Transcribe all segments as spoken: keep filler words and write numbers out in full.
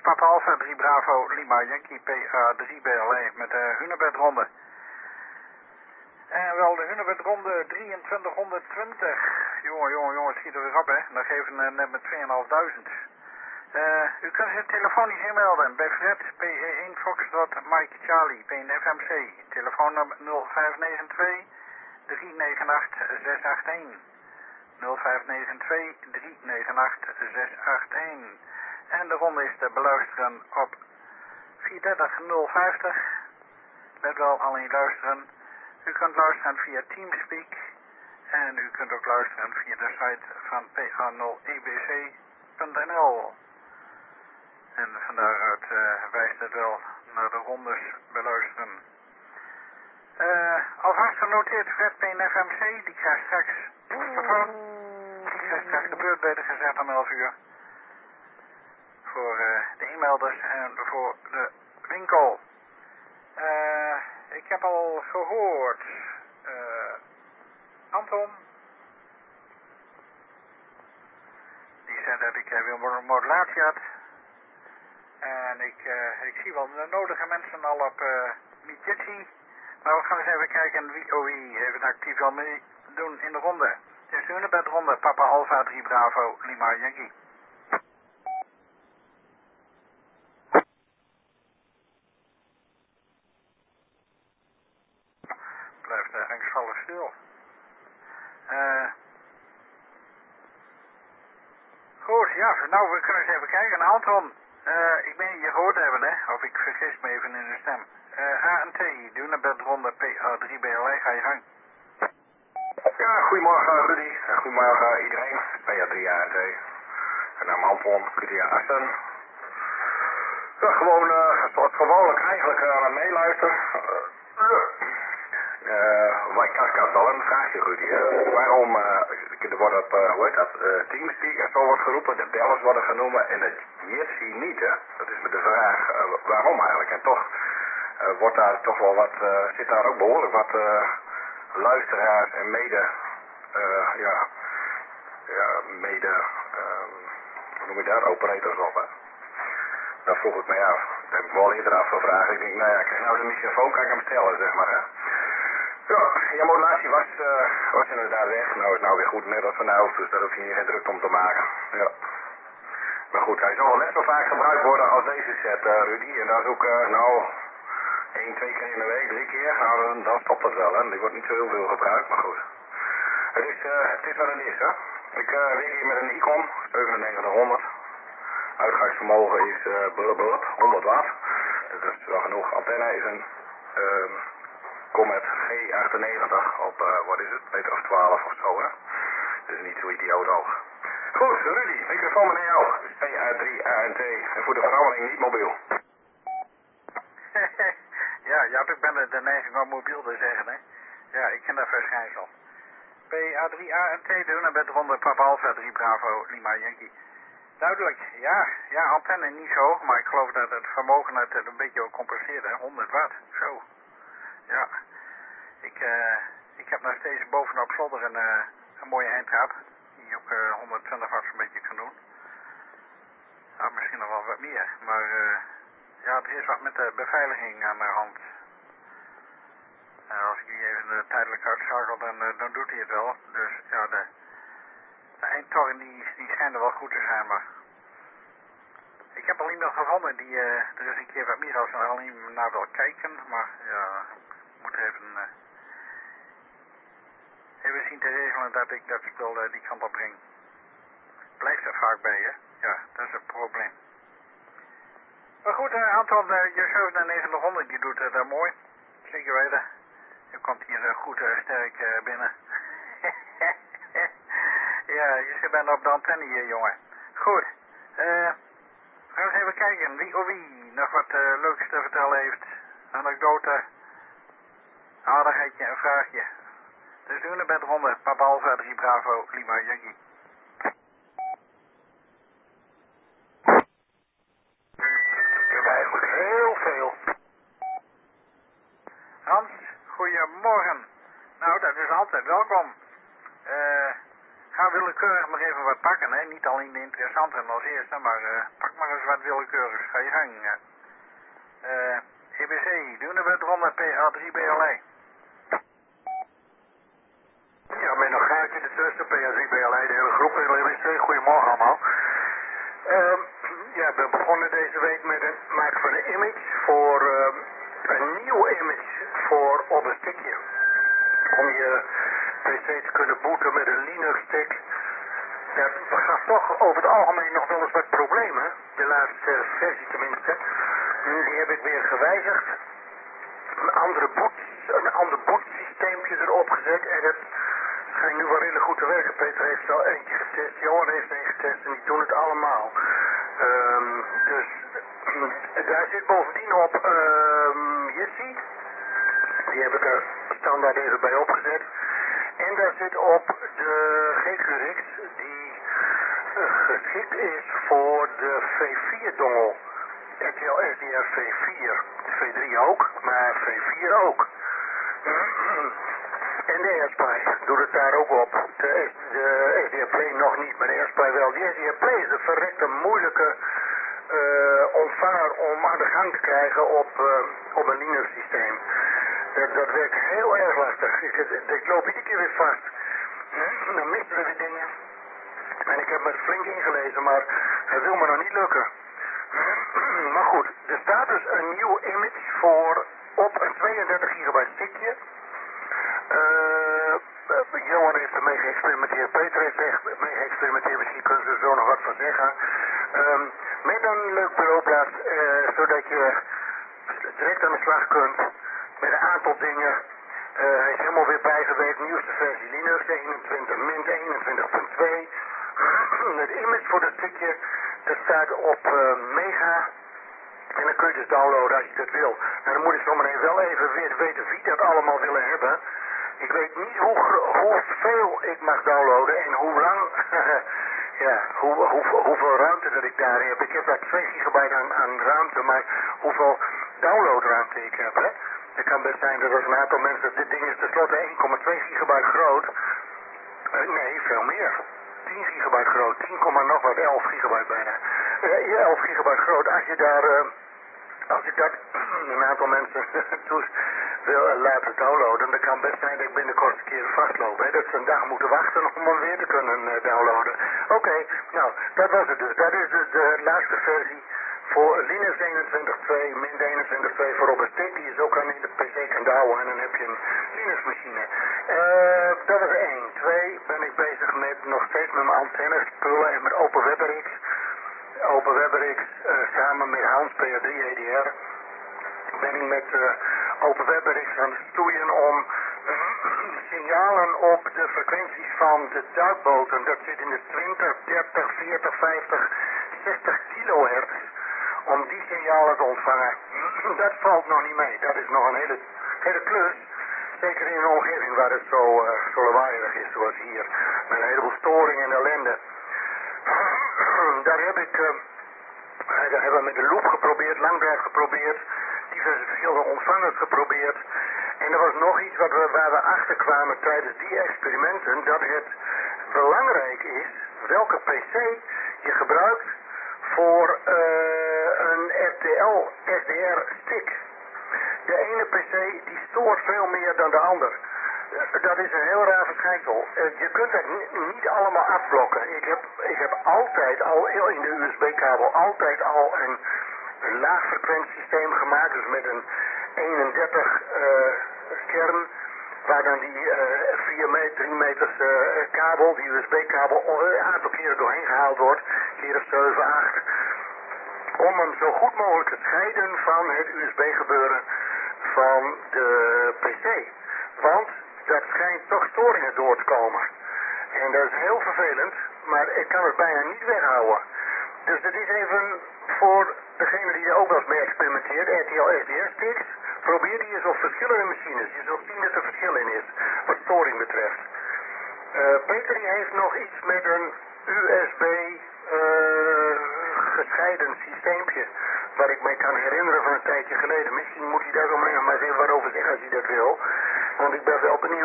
Papa Alpha drie Bravo Lima Yankee P A drie B L E met de Hunebedronde. En wel de Hunebedronde drieëntwintighonderdtwintig. Jongen, jongen, jongen, schiet er weer op, hè. Dan geven we net met tweeënhalfduizend. Uh, u kunt zich telefonisch inmelden bij Fred, P E één Foxtrot, Mike Charlie, P N F M C. Telefoonnummer nul vijf negen twee drie negen acht zes acht een. nul vijf negen twee drie negen acht zes acht een. En de ronde is te beluisteren op vier dertig nul vijftig. Let wel, alleen luisteren. U kunt luisteren via Teamspeak. En u kunt ook luisteren via de site van P A nul E B C punt N L. En van daaruit uh, wijst het wel naar de rondes beluisteren. Uh, alvast genoteerd Fred P N F M C, die krijgt straks die krijgt straks de beurt bij de gezet om elf uur. Voor uh, de e-mailders en voor de winkel. Uh, ik heb al gehoord uh, Anton. Die zei dat ik uh, weer een modulatie had. En ik, uh, ik zie wel de nodige mensen al op uh, Mijitsi. Maar we gaan eens even kijken wie O I even actief wil meedoen in de ronde. Het is de Hunebedronde, Papa Alpha drie Bravo Lima Yankee. Blijft uh, angstvallig stil. Uh, goed, ja, nou we kunnen eens even kijken. Anton, uh, ik ben je gehoord hebben, hè? Of ik vergis me even in de stem. Uh, A N T, de Hunebedronde P A drie B L E, ga je gang. Ja, goedemorgen Rudy. En goedemorgen iedereen. P A drie A N T. Mijn naam is Anton, Q T A Assen. Ja, gewoon uh, zoals gewoonlijk eigenlijk uh, meeluisteren. Uh, uh, maar ik had, ik had wel een vraagje Rudy. Hè. Waarom, uh, er wordt op, uh, hoe heet dat, uh, Teamspeak en zo wordt geroepen, de bellers worden genoemd en het Jitsi niet, hè? Dat is me de vraag, uh, waarom eigenlijk? En toch uh, wordt daar toch wel wat, uh, zit daar ook behoorlijk wat uh, luisteraars en mede, uh, ja, ja, mede, uh, hoe noem je dat, operators op, hè? Dan vroeg ik me af, dat heb ik me al eerder afgevraagd. Ik denk, nou ja, kijk nou de microfoon, kan ik hem stellen, zeg maar, hè. Ja, je modulatie was, uh, was inderdaad weg. Nou is nou weer goed, net als vanavond, dus daar hoef je niet geen druk om te maken. Ja. Maar goed, hij zal net zo vaak gebruikt worden als deze set, uh, Rudy. En dat is ook, uh, nou, één, twee keer in de week, drie keer. Nou, dan, dan stopt het wel, hè. Die wordt niet zo heel veel gebruikt, maar goed. Het is, uh, het is wat het is, hè. Ik uh, werk hier met een Icon, zevenennegentighonderd. Uitgangsvermogen is uh, honderd watt. Dat is wel genoeg. Antenne is een uh, Comet G achtennegentig op, uh, wat is het, meter of twaalf of zo, hè. Dus niet zo idioot hoog. Goed, Rudy, microfoon naar jou. P A drie A N T. En voor de verandering niet mobiel. Ja, ja, ik ben de neiging om mobiel te zeggen, hè. Ja, ik ken dat verschijnsel. P A drie A N T, de Hunebedronde Papa Alpha drie Bravo Lima Yankee. Duidelijk, ja, ja, antenne niet zo hoog, maar ik geloof dat het vermogen het een beetje ook compenseert, hè, honderd watt, zo. Ja, ik, uh, ik heb nog steeds bovenop zolder een, uh, een mooie eindtrap, die ook uh, honderdtwintig watt een beetje kan doen. Nou, misschien nog wel wat meer, maar uh, ja, er is wat met de beveiliging aan de hand. En als ik die even uh, tijdelijk uitschakel, dan, uh, dan doet hij het wel, dus ja, de... De eindtoren die, die schijnen wel goed te zijn, maar ik heb al iemand gevonden die uh, er is een keer wat meer als er al iemand naar wil kijken, maar ja, ik moet even, uh, even zien te regelen dat ik dat spul uh, die kant op breng. Blijft er vaak bij, hè? Ja, dat is het probleem. Maar goed, uh, Anton, uh, je zevenennegentighonderd die doet het uh, mooi, zeker weten. Je komt hier uh, goed uh, sterk uh, binnen. Ja, je bent op de antenne hier, jongen. Goed. Uh, gaan we eens even kijken wie of wie nog wat uh, leuks te vertellen heeft. Anekdote. Aardigheidje, een vraagje. Dus de Hunebedronde, Papa Alpha drie Bravo Lima Yankee. Ik heb eigenlijk heel veel. Hans, goedemorgen. Nou, dat is altijd welkom. Uh, ga willen willekeurig maar even wat pakken, hè. Niet alleen de interessante als eerste, maar uh, pak maar eens wat willekeurigs. Ga je gang. Uh, E B C, doen we het ronde P A drie B L I. Ja, met nog gaatje de tussen P A drie B L I, de hele groep in E B C. Goedemorgen allemaal. Uh, ja, we begonnen deze week met het maken van een image voor uh, een nieuw image voor op een stickje. Om je P C te kunnen booten met een Linux stick. Ja, we gaan toch over het algemeen nog wel eens wat problemen. De laatste versie tenminste. Die heb ik weer gewijzigd. Een andere boot, een ander bootsysteempje erop gezet. En het schijnt nu wel redelijk goed te werken. Peter heeft al eentje getest. Johan heeft een getest en die doen het allemaal. Um, dus daar zit bovendien op um, Jitsi. Die heb ik er standaard even bij opgezet. En daar zit op de G Q R X die uh, geschikt is voor de V vier dongel. R T L S D R V vier. V drie ook, maar V vier ook. En de AirSpy doet het daar ook op. De, de S D R Play nog niet, maar de AirSpy wel. Die S D R Play is een verrekte moeilijke uh, ontvanger om aan de gang te krijgen op, uh, op een Linux systeem. Dat, dat werkt heel erg lastig. Ik, ik, ik loop iedere keer weer vast. Dan misten er weer dingen. En ik heb me er flink ingelezen, maar het wil me nog niet lukken. Maar goed, er staat dus een nieuw image voor op een tweeëndertig gigabyte stickje. Uh, Johan heeft ermee geëxperimenteerd, Peter heeft er mee geëxperimenteerd, misschien kunnen ze er zo nog wat van zeggen. Um, met een leuk bureaublad, uh, zodat je direct aan de slag kunt met een aantal dingen. Uh, hij is helemaal weer bijgewerkt, nieuwste versie Linux, eenentwintig min eenentwintig punt twee. Het image voor dat stukje, dat staat op uh, Mega. En dan kun je dus downloaden als je dat wil. Nou, dan moet ik zometeen wel even weer weten wie dat allemaal willen hebben. Ik weet niet hoe, hoeveel ik mag downloaden en hoe lang, ja, hoe, hoe, hoeveel ruimte dat ik daar heb. Ik heb daar twee gigabyte aan, aan ruimte, maar hoeveel downloadruimte ik heb, hè. Het kan best zijn dat als een aantal mensen, dit ding is tenslotte één komma twee gigabyte groot. Uh, nee, veel meer. tien gigabyte groot, tien, nog wat, elf gigabyte bijna. Uh, elf gigabyte groot, als je daar, uh, als ik dat een aantal mensen toe wil uh, laten downloaden, dan kan best zijn dat ik binnenkort een keer vastloop. Hè, dat ze een dag moeten wachten om hem weer te kunnen uh, downloaden. Oké, okay, nou, dat was het dus. Dat is dus de laatste versie voor Linux eenentwintig punt twee, min eenentwintig punt twee voor op een stick, die je zo kan in de P C kan douwen en dan heb je een Linux machine. Uh, dat is één. Twee, ben ik bezig met nog steeds met mijn antennes spullen en met OpenWebRx. OpenWebRx uh, samen met Hans P A drie E D R ben ik met uh, OpenWebRx aan het stoeien om uh, signalen op de frequenties van de duikboten, dat zit in de twintig, dertig, veertig, vijftig, zestig kilohertz, om die signalen te ontvangen. Dat valt nog niet mee. Dat is nog een hele, hele klus. Zeker in een omgeving waar het zo, uh, zo lawaaiig is zoals hier. Met een heleboel storing en ellende. Daar heb ik, uh, daar hebben we met de loop geprobeerd, langdrijf geprobeerd. Diverse verschillende ontvangers geprobeerd. En er was nog iets wat we, waar we achter kwamen tijdens die experimenten. Dat het belangrijk is welke P C je gebruikt voor uh, een R T L S D R stick. De ene P C die stoort veel meer dan de ander. Dat is een heel raar verschijnsel. Je kunt het niet allemaal afblokken. Ik heb, ik heb altijd al in de U S B-kabel altijd al een, een laagfrequent systeem gemaakt. Dus met een eenendertig uh, kern. Waar dan die uh, vier meter, drie meters uh, kabel, die U S B-kabel, een aantal keren doorheen gehaald wordt. Keer of zeven, acht. Om hem zo goed mogelijk te scheiden van het U S B-gebeuren van de P C. Want dat schijnt toch storingen door te komen. En dat is heel vervelend, maar ik kan het bijna niet weghouden. Dus dat is even voor degene die er ook wel eens mee experimenteert, R T L S D R sticks. Probeer die eens op verschillende machines. Je zult zien dat er verschil in is, wat storing betreft. Uh, Peter die heeft nog iets met een U S B uh, gescheiden systeempje, waar ik mij kan herinneren van een tijdje geleden. Misschien moet hij daar zo meteen nog maar eens even wat over zeggen als hij dat wil. Want ik ben wel benieuwd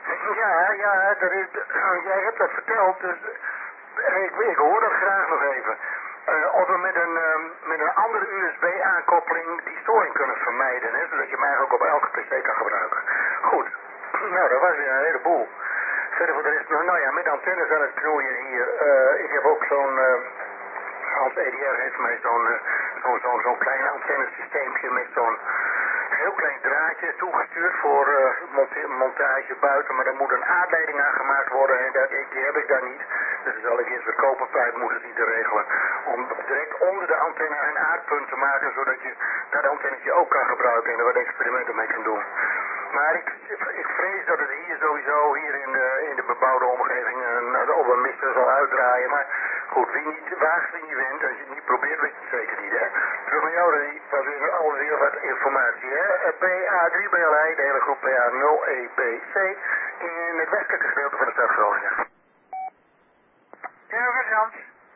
Ja, ja, dat is, jij hebt dat verteld, dus ik, ik hoor dat graag nog even. Uh, of we met een, uh, met een andere U S B-aankoppeling die storing kunnen vermijden, hè, zodat je hem eigenlijk op elke pc kan gebruiken. Goed, nou dat was weer een heleboel. Verder voor de rest, nou, nou ja, met antennes aan het knoeien hier. Uh, ik heb ook zo'n, uh, Hans E D R heeft mij zo'n uh, zo'n zo'n zo'n klein antennesysteempje met zo'n heel klein draadje toegestuurd voor uh, monte montage buiten, maar er moet een aardleiding aangemaakt worden en dat, die heb ik daar niet. Dus dan zal ik eerst een koperpijp moeten zien te regelen om direct onder de antenne een aardpunt te maken, zodat je dat antennetje ook kan gebruiken en er wat experimenten mee kan doen. Maar ik, ik vrees dat het hier sowieso, hier in de, in de bebouwde omgeving, een, op een mister zal uitdraaien. Maar goed, wie niet waagt, wie niet wint. Als je het niet probeert, weet je het zeker niet, hè. Terug naar jou, René. Was weer alweer wat informatie, hè. P A drie B L I, de hele groep P A nul E B C, in het westelijke gedeelte van de stad Groningen. Ja, dat is Hans.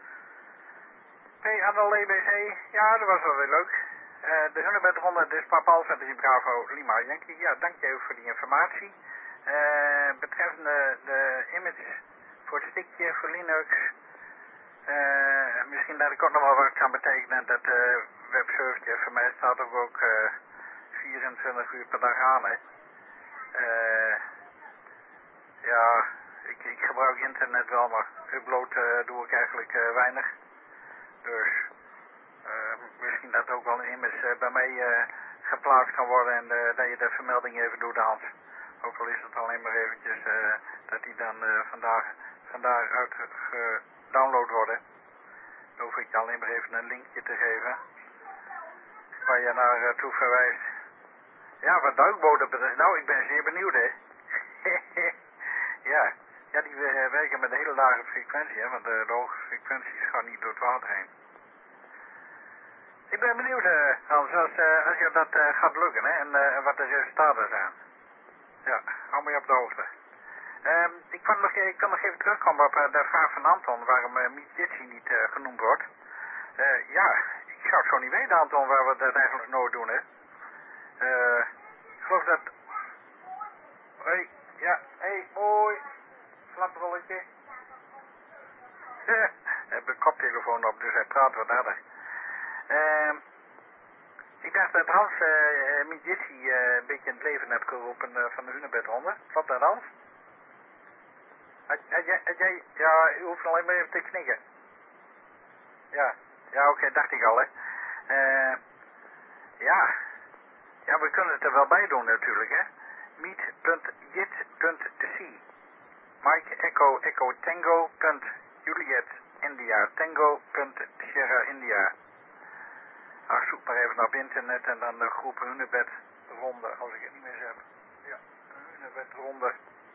P A nul E B C, ja, dat was wel weer leuk. Uh, de Hunebed honderd is Papa Alpha drie Bravo Lima Yankee. Ja, dank je voor die informatie. Uh, betreffende de image voor het stickje voor Linux. Uh, misschien dat ik ook nog wel wat kan betekenen dat de uh, webservertje voor mij staat ook, ook uh, vierentwintig uur per dag aan. Hè. Uh, ja, ik, ik gebruik internet wel, maar upload uh, doe ik eigenlijk uh, weinig. Dus uh, misschien dat ook wel een image uh, bij mij uh, geplaatst kan worden en uh, dat je de vermelding even doet, Hans. Ook al is het alleen maar eventjes uh, dat die dan uh, vandaag, vandaag uit gedownload worden. Dan hoef ik je alleen maar even een linkje te geven waar je naar uh, toe verwijst. Ja, wat duikboten betreft, nou ik ben zeer benieuwd, hè. ja, ja, die uh, werken met een hele lage frequentie, hè, want uh, de hoge frequenties gaan niet door het water heen. Ik ben benieuwd, uh, Hans, als, uh, als je dat uh, gaat lukken, hè, en uh, wat de resultaten zijn. Ja, hou me op de hoogte. Um, ik, kan nog, ik kan nog even terugkomen op uh, de vraag van Anton, waarom uh, Meet Jitsi niet uh, genoemd wordt. Uh, ja, ik zou het zo niet weten, Anton, waar we dat eigenlijk nooit doen, hè. Uh, ik geloof dat... Hoi, ja, hé, hey, mooi. Flaprolletje. Ik heb een koptelefoon op, dus hij praat wat harder. Uh, ik dacht dat Hans uh, Meet Jitsi uh, een beetje in het leven heeft geroepen uh, van de Hunebed honderd. Klopt dat, Hans? Had, had jij, had jij, ja, u hoeft alleen maar even te knikken. Ja, ja oké, okay, dacht ik al, hè. Uh, ja, ja, we kunnen het er wel bij doen natuurlijk, hè. meet punt jit punt c Mike Echo Echo Tango punt Juliet India Tango punt Sierra India. Ach, zoek maar even op internet en dan de groep Hunebed ronde, als ik het niet meer heb. Ja, Hunebed ronde.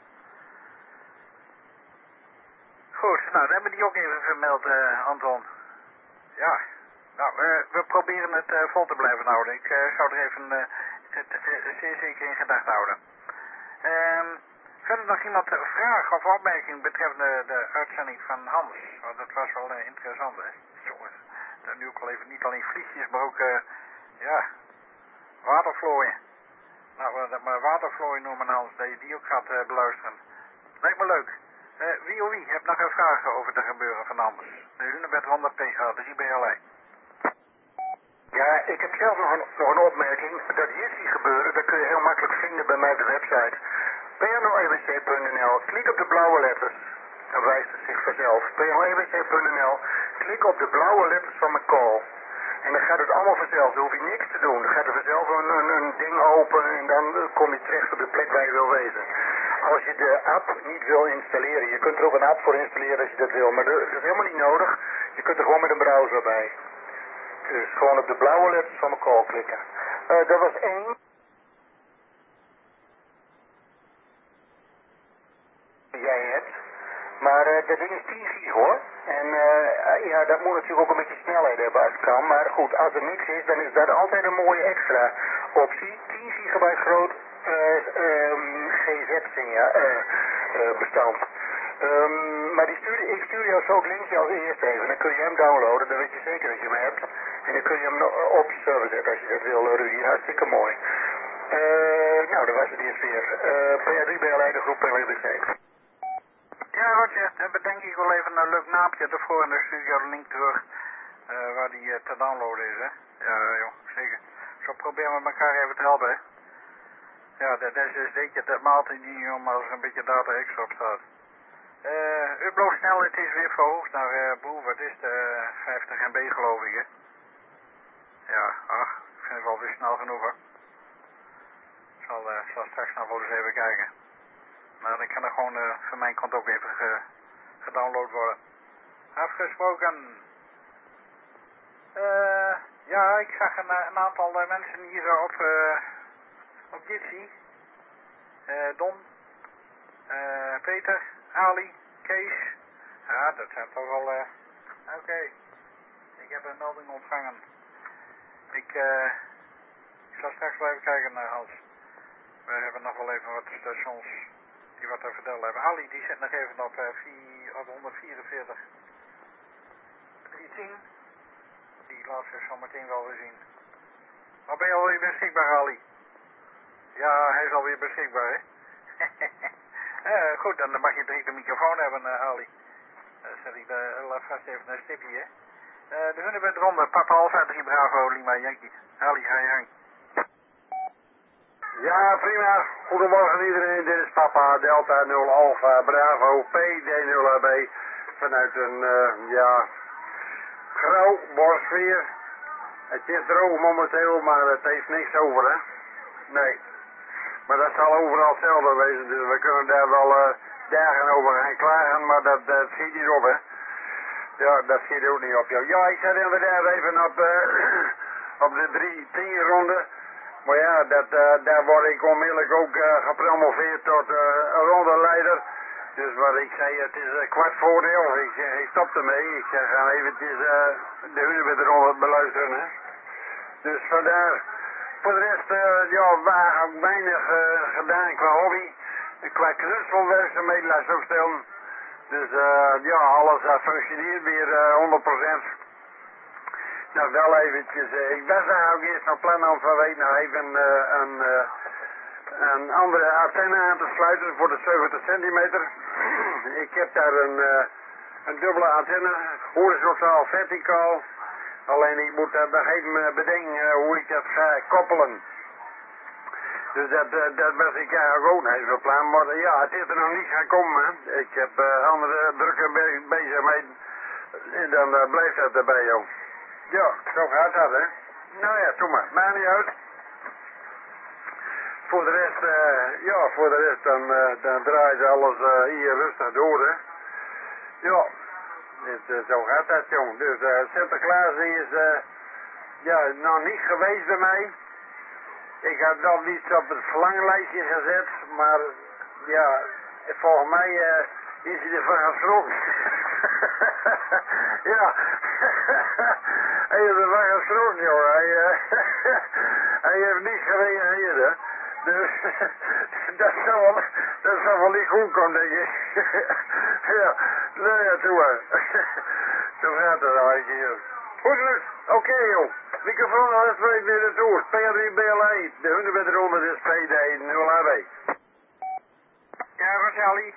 Goed, nou, dan hebben we die ook even vermeld, uh, Anton. Ja, nou, uh, we proberen het uh, vol te blijven houden. Ik uh, zou er even uh, het, uh, zeer zeker in gedachten houden. Um, verder nog iemand een vraag of opmerking betreffende de uitzending van Hans? Want dat was wel uh, interessant, hè. Jongens, dat nu ook al even niet alleen vliegjes, maar ook, uh, ja, watervlooien. Nou, we dat maar watervlooien noemen, Hans, dat je die ook gaat uh, beluisteren. Lijkt me leuk. Uh, wie of wie hebt nog een vraag over de gebeuren van Hans? De Hunebed honderd P A, de I B L I. Ja, ik heb zelf nog een, nog een opmerking. Dat Jitsi gebeuren, dat kun je heel makkelijk vinden bij mij op de website. P N O E B C punt N L. Klik op de blauwe letters. Dan wijst het zich vanzelf. P N O E B C punt N L. Klik op de blauwe letters van mijn call. En dan gaat het allemaal vanzelf. Dan hoef je niks te doen. Dan gaat er vanzelf een, een, een ding open en dan kom je terecht op de plek waar je wil wezen. Als je de app niet wil installeren, je kunt er ook een app voor installeren als je dat wil, maar dat is helemaal niet nodig. Je kunt er gewoon met een browser bij. Dus gewoon op de blauwe letters van mijn call klikken. Uh, dat was één. Jij hebt. Maar uh, dat ding is tien gig hoor. En uh, ja, dat moet natuurlijk ook een beetje snelheid hebben als het kan. Maar goed, als er niks is, dan is dat altijd een mooie extra optie. tien gigabyte groot uh, um, G Z-bestand. Uh, uh, bestand. Um, maar die stuur, ik stuur jou zo het linkje als eerste even. Dan kun je hem downloaden, dan weet je zeker dat je hem hebt. En dan kun je hem op je server zetten als je dat wil, Rudy. Hartstikke mooi. Uh, nou, dat was het eerst weer. Uh, P A drie B L I, de groep P W B C. Ja, Roger, we hebben denk ik wel even een leuk naampje ervoor en dan stuur ik jou de link terug uh, waar die uh, te downloaden is, hè. Ja, joh, zeker. Zo proberen we elkaar even te helpen, hè. Ja, dat is dus dit, dat maalt hij niet om als er een beetje data extra op staat. Uh, uploadsnelheid is weer verhoogd naar uh, boe, wat is het, uh, vijftig M B geloof ik, hè. Ja, ach, ik vind het wel weer snel genoeg, hoor. Ik zal, uh, zal straks nog wel eens even kijken. Nou, dan kan er gewoon uh, van mijn kant ook even ge, gedownload worden. Afgesproken. Uh, ja, ik zag een, een aantal uh, mensen hier op, uh, op Jitsi. Uh, Don, uh, Peter, Ali, Kees. Ja, dat zijn toch wel... Uh... Oké, okay. Ik heb een melding ontvangen. Ik, uh, ik zal straks wel even kijken naar Hans. We hebben nog wel even wat stations die wat te vertellen hebben. Ali die zit nog even op, uh, vier, op honderdvierenveertig. driehonderdtien. Die laat zich zo meteen wel weer zien. Maar ben je alweer beschikbaar, Ali? Ja, hij is alweer beschikbaar, hè? uh, goed, dan mag je direct de microfoon hebben, uh, Ali. Dan zet ik de, vast even een stipje, hè? Uh, de hunne bent ronde, Papa Alpha drie Bravo Lima Yankee. Ali, ga je gang. Ja, prima. Goedemorgen iedereen. Dit is Papa Delta nul Alpha Bravo P D nul A B vanuit een, uh, ja, grauw borstsfeer. Het is droog momenteel, maar het heeft niks over, hè? Nee. Maar dat zal overal hetzelfde wezen, dus we kunnen daar wel uh, dagen over gaan klagen, maar dat, dat schiet niet op, hè? Ja, dat schiet ook niet op, joh. Ja, ik zat inderdaad even op, uh, op de drie tien ronde. Maar ja, dat, uh, daar word ik onmiddellijk ook uh, gepromoveerd tot uh, een rondeleider. Dus wat ik zei, het is uh, kwart voor elf. Ik, uh, ik stop ermee. Ik zeg, ga eventjes uh, de hunne met de ronde beluisteren, hè. Dus vandaar. Voor de rest, uh, ja, waar ook weinig uh, gedaan qua hobby. Qua knutselwerkzaamheden, laat ik ook stellen. Dus uh, ja, alles uh, functioneert weer uh, honderd procent. Nou, wel eventjes, uh, ik was daar ook eerst nog plan om vanwege nou even uh, een, uh, een andere antenne aan te sluiten voor de zeventig centimeter. Ik heb daar een, uh, een dubbele antenne, horizontaal, verticaal. Alleen ik moet uh, nog even bedenken uh, hoe ik dat ga koppelen. Dus dat, uh, dat was ik eigenlijk ook nog even van plan. Maar uh, ja, het is er nog niet gaan komen. Hè. Ik heb uh, andere drukke be bezigheden en dan uh, blijft dat erbij, joh. Ja, zo gaat dat, hè. Nou ja, doe maar. Maakt niet uit. Voor de rest, uh, ja, voor de rest dan, uh, dan draait ze alles uh, hier rustig door, hè. Ja, dit, uh, zo gaat dat, jong. Dus uh, Sinterklaas is, uh, ja, nog niet geweest bij mij. Ik had nog iets op het verlanglijstje gezet, maar, ja, volgens mij uh, is hij ervan geschrokken. Ja, hij is ervan geschrokken, jongen. Hij, uh, hij heeft niet gereageerd, hè. Dus dat zal wel, dat zal wel niet goed komen, denk ik. Ja, nou ja, doe maar. Zo gaat het nou een keer. Goed, dus, oké, okay, joh. Microfoon, alles weet weer de toer. P R drie B L I, de hunde met de ronde, dus P D nul A B. Ja, Rosali.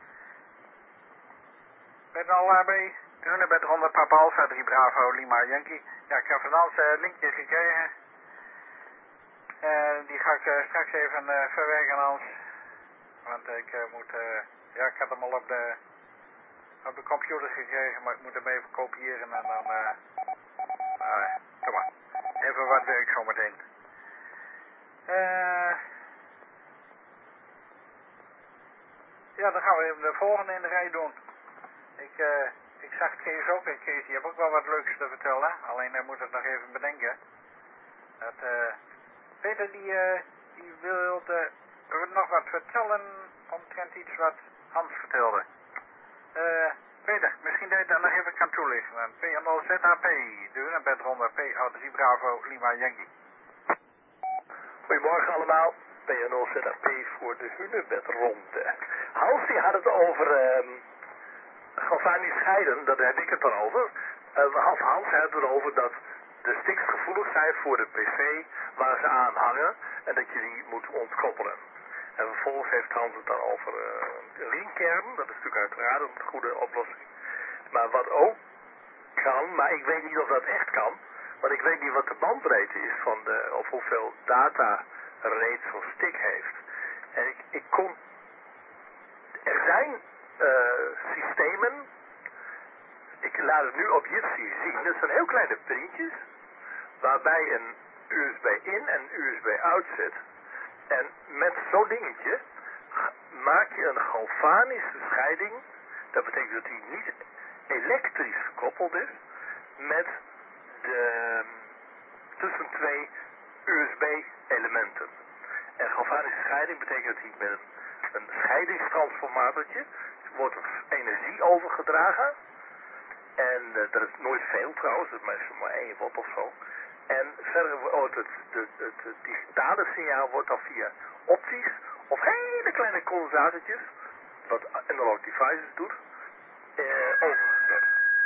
Met al A B. De hunde met de ronde, Papa Alpha drie Bravo Lima Yankee. Ja, ik heb van alles uh, linkjes gekregen. Uh, die ga ik uh, straks even uh, verwerken, Hans. Want ik uh, moet, uh, ja, ik had hem al op de, op de computer gekregen, maar ik moet hem even kopiëren en dan, uh, uh, kom maar. Even wat werk zometeen. Uh, ja, dan gaan we even de volgende in de rij doen. Ik, uh, ik zag Kees ook, en Kees die heeft ook wel wat leuks te vertellen, alleen hij moet het nog even bedenken. Dat, uh, Peter die, uh, die wilde nog wat vertellen omtrent iets wat Hans vertelde. Uh, Peter, misschien dat je daar nog even kan toelichten. P nul Z A P, de hunebedronde P A drie Bravo Lima Yankee. Goedemorgen allemaal, P nul Z A P voor de hunebedronde. Hans die had het over um, galvanisch scheiden, daar heb ik het dan over. Uh, Hans, Hans had het erover dat de sticks gevoelig zijn voor de P C waar ze aan hangen. en dat je die moet ontkoppelen. En vervolgens heeft Hans het dan over uh, ringkern. Dat is natuurlijk uiteraard een goede oplossing. Maar wat ook kan, maar ik weet niet of dat echt kan. Want ik weet niet wat de bandbreedte is van de, of hoeveel data reeds zo'n stick heeft. En ik, ik kon, er zijn uh, systemen, ik laat het nu op Jitsi zien. Dat zijn heel kleine printjes, waarbij een U S B in en U S B uit zit. En met zo'n dingetje maak je een galvanische scheiding. Dat betekent dat hij niet elektrisch gekoppeld is met de, tussen twee U S B-elementen. En galvanische scheiding betekent dat hij met een, een scheidingstransformatortje wordt er energie overgedragen. En uh, dat is nooit veel trouwens, dat is meestal maar één watt of zo. En verder wordt het, het, het, het digitale signaal wordt dan via opties of hele kleine condensatortjes, wat Analog Devices doet, uh, overgezet.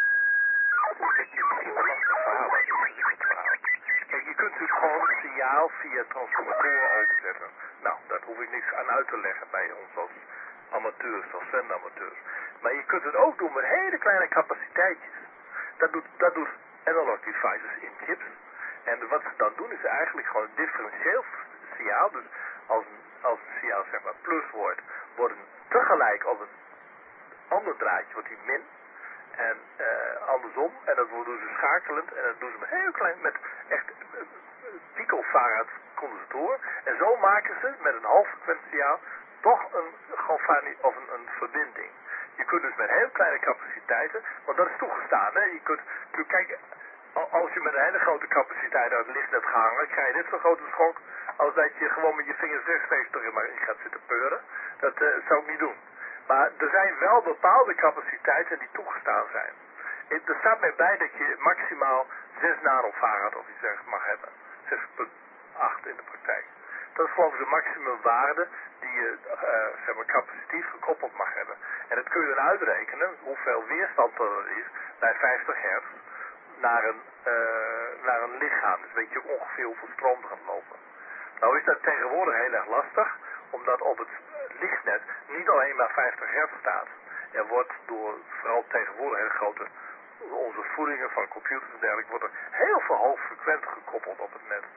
Kijk, je misschien wel lastig verhaal, dat is het verhaal. Kijk, je kunt dus gewoon het signaal via transformatoren overzetten. Nou, daar hoef ik niks aan uit te leggen bij ons als amateurs, als zendamateurs. Maar je kunt het ook doen met hele kleine capaciteitjes. Dat doet, dat doet Analog Devices in chips. En wat ze dan doen is eigenlijk gewoon een differentieel signaal. Dus als een, als een signaal zeg maar plus wordt, wordt een tegelijk op een ander draadje wordt die min. En uh, andersom. En dat doen ze schakelend. En dat doen ze met heel klein, met echt uh, picofarad condensatoren. En zo maken ze met een hoogfrequent signaal toch een galvani of een, een verbinding. Je kunt dus met heel kleine capaciteiten, want dat is toegestaan. Hè? Je kunt, kunt kijken, als je met een hele grote capaciteit uit het licht hebt gehangen, krijg je dit zo'n grote schok als dat je gewoon met je vingers rechtstreeks erin maar gaat zitten peuren. Dat uh, zou ik niet doen. Maar er zijn wel bepaalde capaciteiten die toegestaan zijn. Er staat mij bij dat je maximaal zes nanofarad of iets dergelijks mag hebben. zes komma acht in de praktijk. Dat is geloof ik de maximumwaarde die je uh, zeg maar, capacitief gekoppeld mag hebben. En dat kun je dan uitrekenen hoeveel weerstand er is bij vijftig hertz naar een, uh, naar een lichaam. Dus weet je ongeveer hoeveel stroom er gaat lopen. Nou is dat tegenwoordig heel erg lastig, omdat op het lichtnet niet alleen maar vijftig hertz staat. Er wordt door vooral tegenwoordig hele grote, onze voedingen van computers en dergelijke, wordt er heel veel hoogfrequent gekoppeld op het net.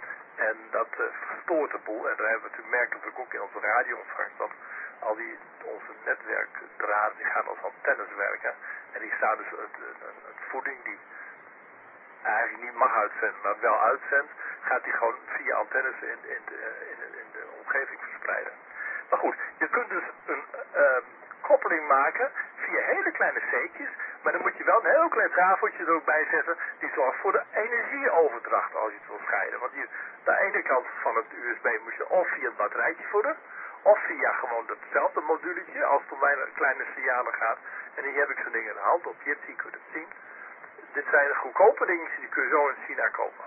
En dat uh, verstoort de boel. En daar hebben we natuurlijk merkt dat ook in onze radioontvangst dat al die onze netwerkdraden die gaan als antennes werken. En die staat dus het, het, het voeding die eigenlijk niet mag uitzenden, maar wel uitzendt, gaat die gewoon via antennes in, in, de, in, in de omgeving verspreiden. Maar goed, je kunt dus een uh, koppeling maken via hele kleine seetjes, maar dan moet je wel een heel klein draadje er ook bij zetten die zorgt voor de energieoverdracht als je het wil scheiden. Want je, de ene kant van het U S B moet je of via het batterijtje voeden, of via gewoon hetzelfde moduletje als het om kleine signalen gaat. En hier heb ik zo'n ding in de hand, op Jitsi kun je het zien. Dit zijn de goedkope dingetjes, die kun je zo in China kopen.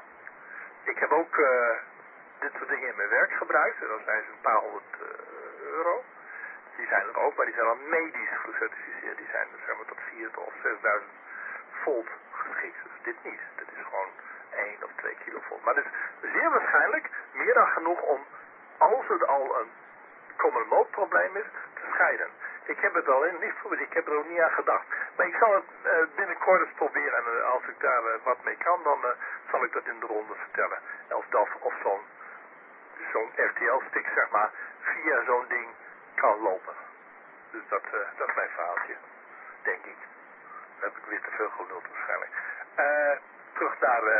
Ik heb ook uh, dit soort dingen in mijn werk gebruikt. En dan zijn ze een paar honderd uh, euro. Die zijn er ook, maar die zijn dan medisch gecertificeerd. Die zijn zeg maar tot vierduizend of zesduizend volt geschikt. Dus dit niet. Dit is gewoon één of twee kilovolt. Maar het is zeer waarschijnlijk meer dan genoeg om, als het al een common mode probleem is, te scheiden. Ik heb het al in licht voor, ik heb er ook niet aan gedacht. Maar ik zal het uh, binnenkort eens proberen. En uh, als ik daar uh, wat mee kan, dan uh, zal ik dat in de ronde vertellen. Of dat, of zo'n zo'n R T L-stick, zeg maar, via zo'n ding kan lopen. Dus dat, uh, dat is mijn verhaaltje. Denk ik. Dan heb ik weer te veel geluld waarschijnlijk. Uh, terug naar uh,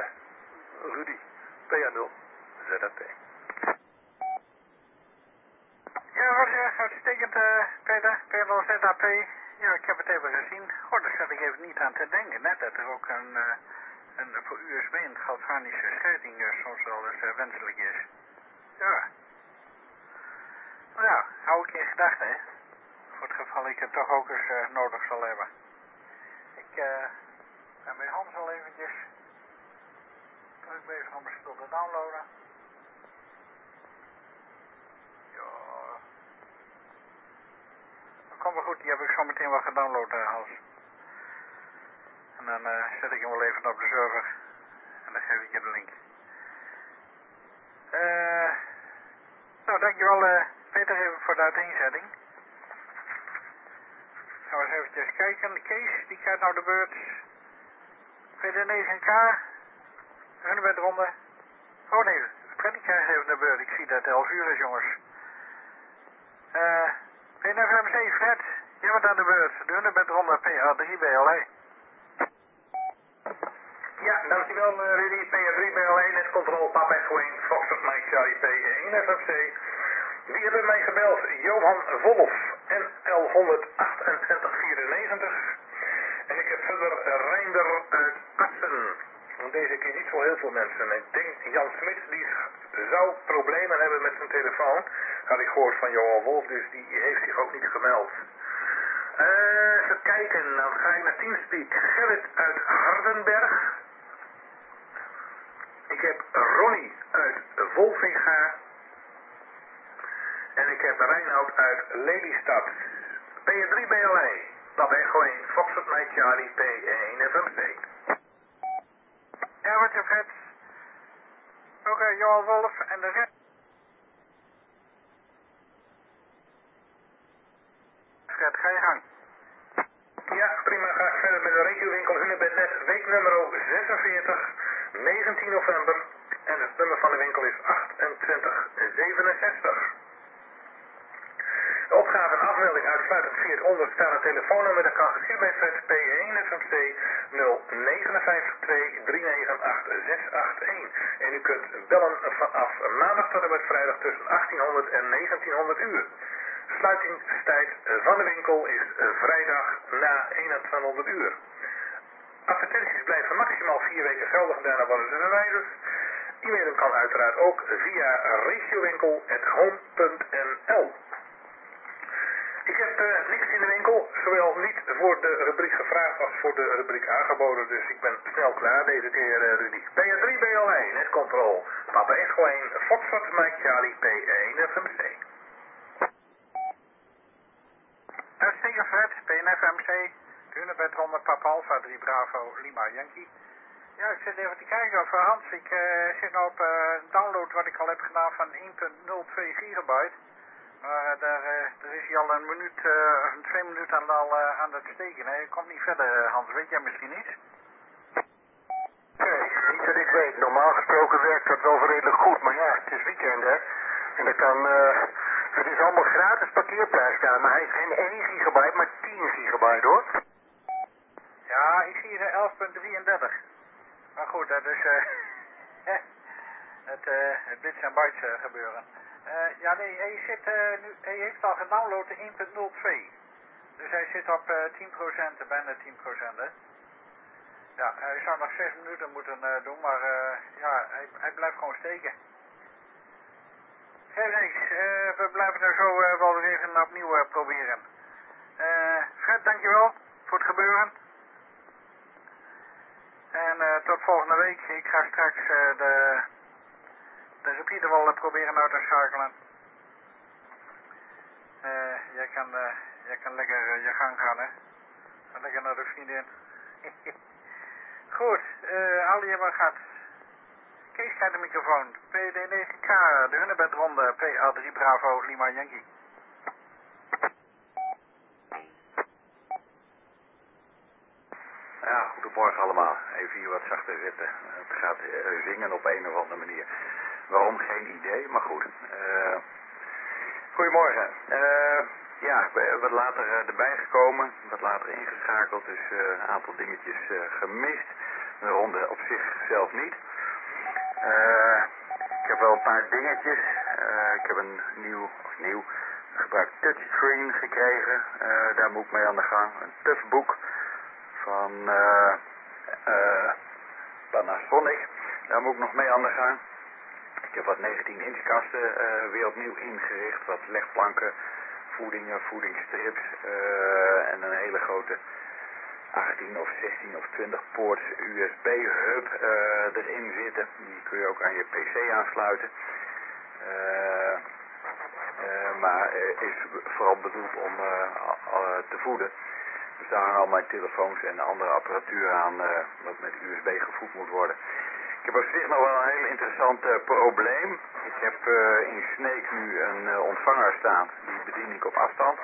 Rudy. P A nul Z A P. Ja, Roger, uitstekend, uh, Peter, P nul Z A P. Ja, ik heb het even gezien. Goh, daar zat ik even niet aan te denken, net dat er ook een, uh, een voor U S B een galvanische scheiding uh, soms wel eens uh, wenselijk is. Ja. Nou, hou ik in gedachten, hè. Voor het geval ik het toch ook eens uh, nodig zal hebben. Ik uh, ben bij Hans al eventjes druk bezig om mijn spul te downloaden. Kom maar goed, die heb ik zo meteen wel gedownload, uh, Hans. En dan uh, zet ik hem wel even op de server. En dan geef ik je de link. Uh, Dankjewel uh, Peter even voor de uiteenzetting. Gaan we eens eventjes kijken. Kees, die krijgt nou de beurt. V D negen K. Runnenbedronde. Oh nee, Fred die krijgt even de beurt. Ik zie dat het elf uur is, jongens. Eh, V N F M C, Fred. Je bent aan de beurt. De Runnenbedronde P A drie B L E. Ja, dankjewel uh, Rudy. P A drie B L E, netcontrole, Papa Edwin, Foxtrot Mike Charlie P één F M C. Wie hebben mij gebeld? Johan Wolf, N L honderdachentwintig vierennegentig. En ik heb verder Reinder uit Assen. Deze keer niet zo heel veel mensen. Ik denk Jan Smit, die zou problemen hebben met zijn telefoon. Had ik gehoord van Johan Wolf, dus die heeft zich ook niet gemeld. Uh, even kijken, dan ga ik naar Teamspeak. Gerrit uit Hardenberg. Ik heb Ronnie uit Wolfinga. En ik heb Reinoud uit Lelystad. P drie B L E. Dat ben gewoon Foxtrot Mike Charlie P één F M C. Ja, wat je Fred. Oké, okay, Johan Wolf en de rest. Fred, ga je gang. Ja, prima. Ga ik verder met de regiowinkel Hunebednet, weeknummer zesenveertig, negentien november. En het nummer van de winkel is achtentwintig zevenenzestig. De opgave en afmelding uitsluitend via het onderstaande telefoonnummer. Dat kan geschieden bij Fred P één F M C nul negen vijf twee drie negen acht zes acht een. En u kunt bellen vanaf maandag tot en met vrijdag tussen achttienhonderd en negentienhonderd uur. Sluitingstijd van de winkel is vrijdag na eenentwintighonderd uur. Advertenties blijven maximaal vier weken geldig en daarna worden ze verwijderd. E-mailen kan uiteraard ook via regiowinkel at home punt n l. Ik heb uh, niks in de winkel, zowel niet voor de rubriek gevraagd als voor de rubriek aangeboden, dus ik ben snel klaar deze keer, uh, Rudy. P A drie B L E, netcontrole, Papa Echo één, Foxtrot Mike Charlie P één F M C. Uitstekend Fred, P N F M C, Hunebedronde Papa Alpha drie Bravo Lima Yankee. Ja, ik zit even te kijken of Hans, ik uh, zit nou op uh, een download wat ik al heb gedaan van één komma nul twee gigabyte. Maar uh, daar, uh, daar is hij al een minuut, uh, twee minuten al uh, aan het steken. Hè. Je komt niet verder, uh, Hans. Weet jij misschien iets? Nee, niet dat ik weet. Normaal gesproken werkt dat wel redelijk goed. Maar ja, het is weekend hè. En dat kan, uh, het is allemaal gratis parkeerprijs daar. Maar hij is geen één gigabyte, maar tien gigabyte hoor. Ja, ik zie hier elf komma drieëndertig. Maar goed, dat is uh, het, uh, het bits en bytes uh, gebeuren. Uh, ja, nee, hij, zit, uh, nu, hij heeft al gedownload de één komma nul twee. Dus hij zit op uh, tien procent, bijna tien procent, hè. Ja, hij zou nog zes minuten moeten uh, doen, maar uh, ja, hij, hij blijft gewoon steken. Geen niks, uh, we blijven er zo uh, wel weer even opnieuw uh, proberen. Uh, Fred, dankjewel voor het gebeuren. En uh, tot volgende week. Ik ga straks uh, de... de repeater wel uh, proberen uit te schakelen. Uh, jij, kan, uh, jij kan lekker uh, je gang gaan, hè. Ga lekker naar de vriendin. Goed, uh, al je maar gaat. Kees krijgt de microfoon. P D negen K, de Hunebedronde, P A drie Bravo, Lima Yankee. Ja, goedemorgen allemaal. Even hier wat zachter zitten. Het gaat uh, zingen op een of andere manier. Waarom? Geen idee, maar goed. Uh, goedemorgen. Uh, ja, ik ben wat later uh, erbij gekomen. Wat later ingeschakeld. Dus uh, een aantal dingetjes uh, gemist. De ronde op zichzelf niet. Uh, ik heb wel een paar dingetjes. Uh, ik heb een nieuw, of nieuw, gebruikt touchscreen gekregen. Uh, daar moet ik mee aan de gang. Een toughbook van uh, uh, Panasonic. Daar moet ik nog mee aan de gang. Ik heb wat negentien inch kasten uh, weer opnieuw ingericht. Wat legplanken, voedingen, voedingsstrips uh, en een hele grote achttien of zestien of twintig poorts U S B hub uh, erin zitten. Die kun je ook aan je P C aansluiten. Uh, uh, maar uh, is vooral bedoeld om uh, uh, te voeden. Dus daar hangen al mijn telefoons en andere apparatuur aan uh, wat met U S B gevoed moet worden. Ik heb op zich nog wel een heel interessant uh, probleem. Ik heb uh, in Sneek nu een uh, ontvanger staan. Die bedien ik op afstand.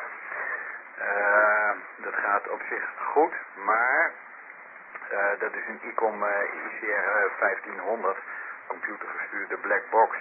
Uh, dat gaat op zich goed, maar uh, dat is een ICOM uh, I C R vijftienhonderd, computergestuurde black box.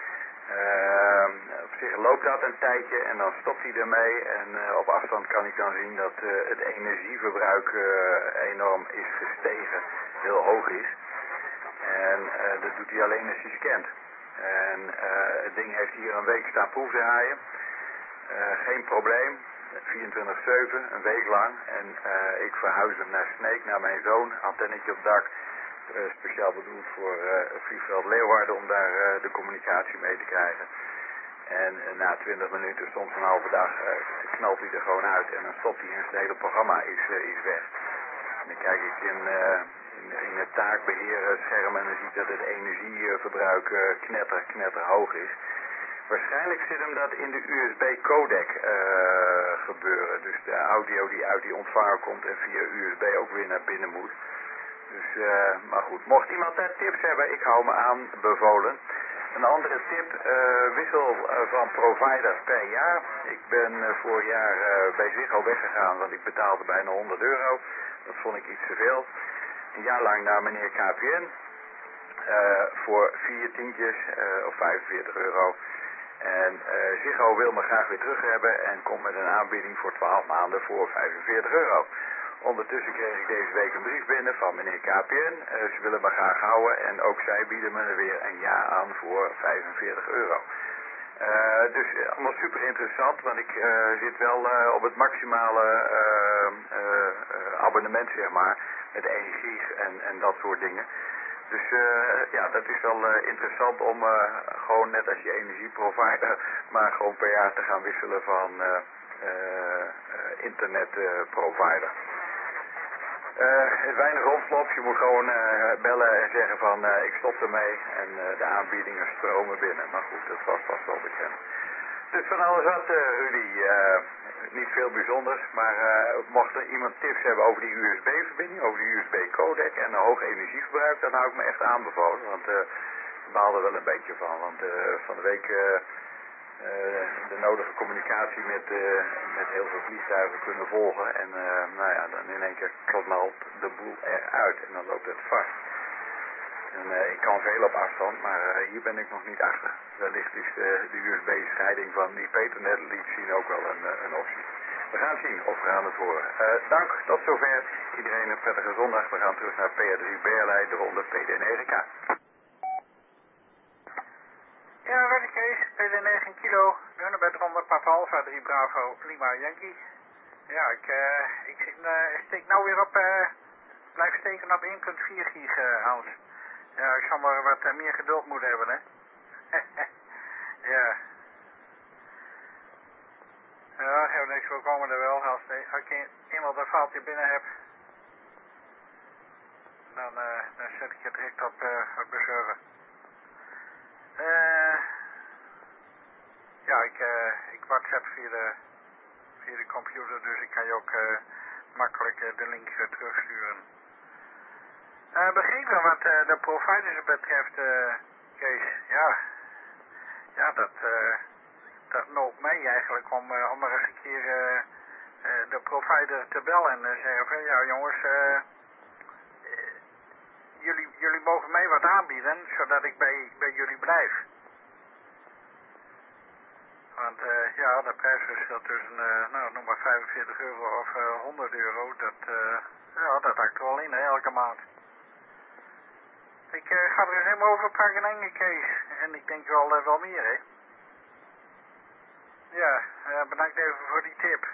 Uh, op zich loopt dat een tijdje en dan stopt hij ermee en uh, op afstand kan ik dan zien dat uh, het energieverbruik uh, enorm is gestegen, heel hoog is. En uh, dat doet hij alleen als hij scant. En uh, het ding heeft hier een week staan proefdraaien. Uh, geen probleem. vierentwintig zeven, een week lang. En uh, ik verhuis hem naar Sneek, naar mijn zoon. Antennetje op dak. Uh, speciaal bedoeld voor uh, vliegveld Leeuwarden om daar uh, de communicatie mee te krijgen. En uh, na twintig minuten, soms een halve dag, uh, knalt hij er gewoon uit. En dan stopt hij en het hele programma is, uh, is weg. En dan kijk ik in... Uh, in het taakbeheer scherm en dan ziet dat het energieverbruik uh, knetter, knetter hoog is. Waarschijnlijk zit hem dat in de U S B codec uh, gebeuren. Dus de audio die uit die ontvanger komt en via U S B ook weer naar binnen moet. Dus, uh, maar goed, mocht iemand daar tips hebben, ik hou me aan bevolen. Een andere tip, uh, wissel uh, van provider per jaar. Ik ben uh, vorig jaar uh, bij Ziggo weggegaan, want ik betaalde bijna honderd euro. Dat vond ik iets te veel. Een jaar lang naar meneer K P N uh, voor vier tientjes uh, of vijfenveertig euro. En uh, Ziggo wil me graag weer terug hebben en komt met een aanbieding voor twaalf maanden voor vijfenveertig euro. Ondertussen kreeg ik deze week een brief binnen van meneer K P N. Uh, ze willen me graag houden en ook zij bieden me er weer een jaar aan voor vijfenveertig euro. Uh, dus uh, allemaal super interessant, want ik uh, zit wel uh, op het maximale uh, uh, uh, abonnement, zeg maar, met één gig en, en dat soort dingen. Dus uh, ja, dat is wel uh, interessant om uh, gewoon net als je energieprovider, maar gewoon per jaar te gaan wisselen van uh, uh, uh, internetprovider. Uh, weinig romslops, je moet gewoon uh, bellen en zeggen van uh, ik stop ermee en uh, de aanbiedingen stromen binnen. Maar goed, dat was vast wel bekend. Dus van alles wat, uh, Rudy, uh, niet veel bijzonders, maar uh, mocht er iemand tips hebben over die U S B-verbinding, over die U S B-codec en een hoog energieverbruik, dan hou ik me echt aanbevolen, want uh, ik baal er wel een beetje van, want uh, van de week uh, uh, de nodige communicatie met, uh, met heel veel vliegtuigen kunnen volgen en uh, nou ja, dan in één keer knalt de boel eruit en dan loopt het vast. En uh, ik kan veel op afstand, maar uh, hier ben ik nog niet achter. Wellicht is de, de U S B-scheiding van die Peternet liet zien ook wel een, uh, een optie. We gaan zien of we gaan het horen. Uh, dank, tot zover. Iedereen een prettige zondag. We gaan terug naar P R drie Berlijn, de ronde P D negen K. Ja, Rudy Kees, P D negen kilo, Hunebed ronde, Papa Alpha drie Bravo, Lima Yankee. Ja, ik, uh, ik zit, uh, steek nou weer op, uh, blijf steken op één komma vier gig, uh, Hans. Ja, ik zal maar wat uh, meer geduld moeten hebben, hè. Ja. Ja, hebben niks voorkomen er wel. Als, als ik eenmaal dat foutje binnen heb, dan, uh, dan zet ik het direct op, uh, op de server. Uh, ja, ik, uh, ik WhatsApp via de, via de computer, dus ik kan je ook uh, makkelijk uh, de link uh, terugsturen. Uh, begrepen wat uh, de providers betreft, uh, Kees. Ja, ja dat, uh, dat noopt mij eigenlijk om, uh, om maar eens een keer uh, uh, de provider te bellen en uh, zeggen van ja jongens, uh, uh, jullie, jullie mogen mij wat aanbieden zodat ik bij, bij jullie blijf. Want uh, ja, de prijsverschil tussen, uh, nou noem maar vijfenveertig euro of uh, honderd euro, dat, uh, ja, dat hakt er wel in hè, elke maand. Ik uh, ga er eens helemaal over pakken en Kees. En ik denk wel, uh, wel meer, hè. Ja, uh, bedankt even voor die tip.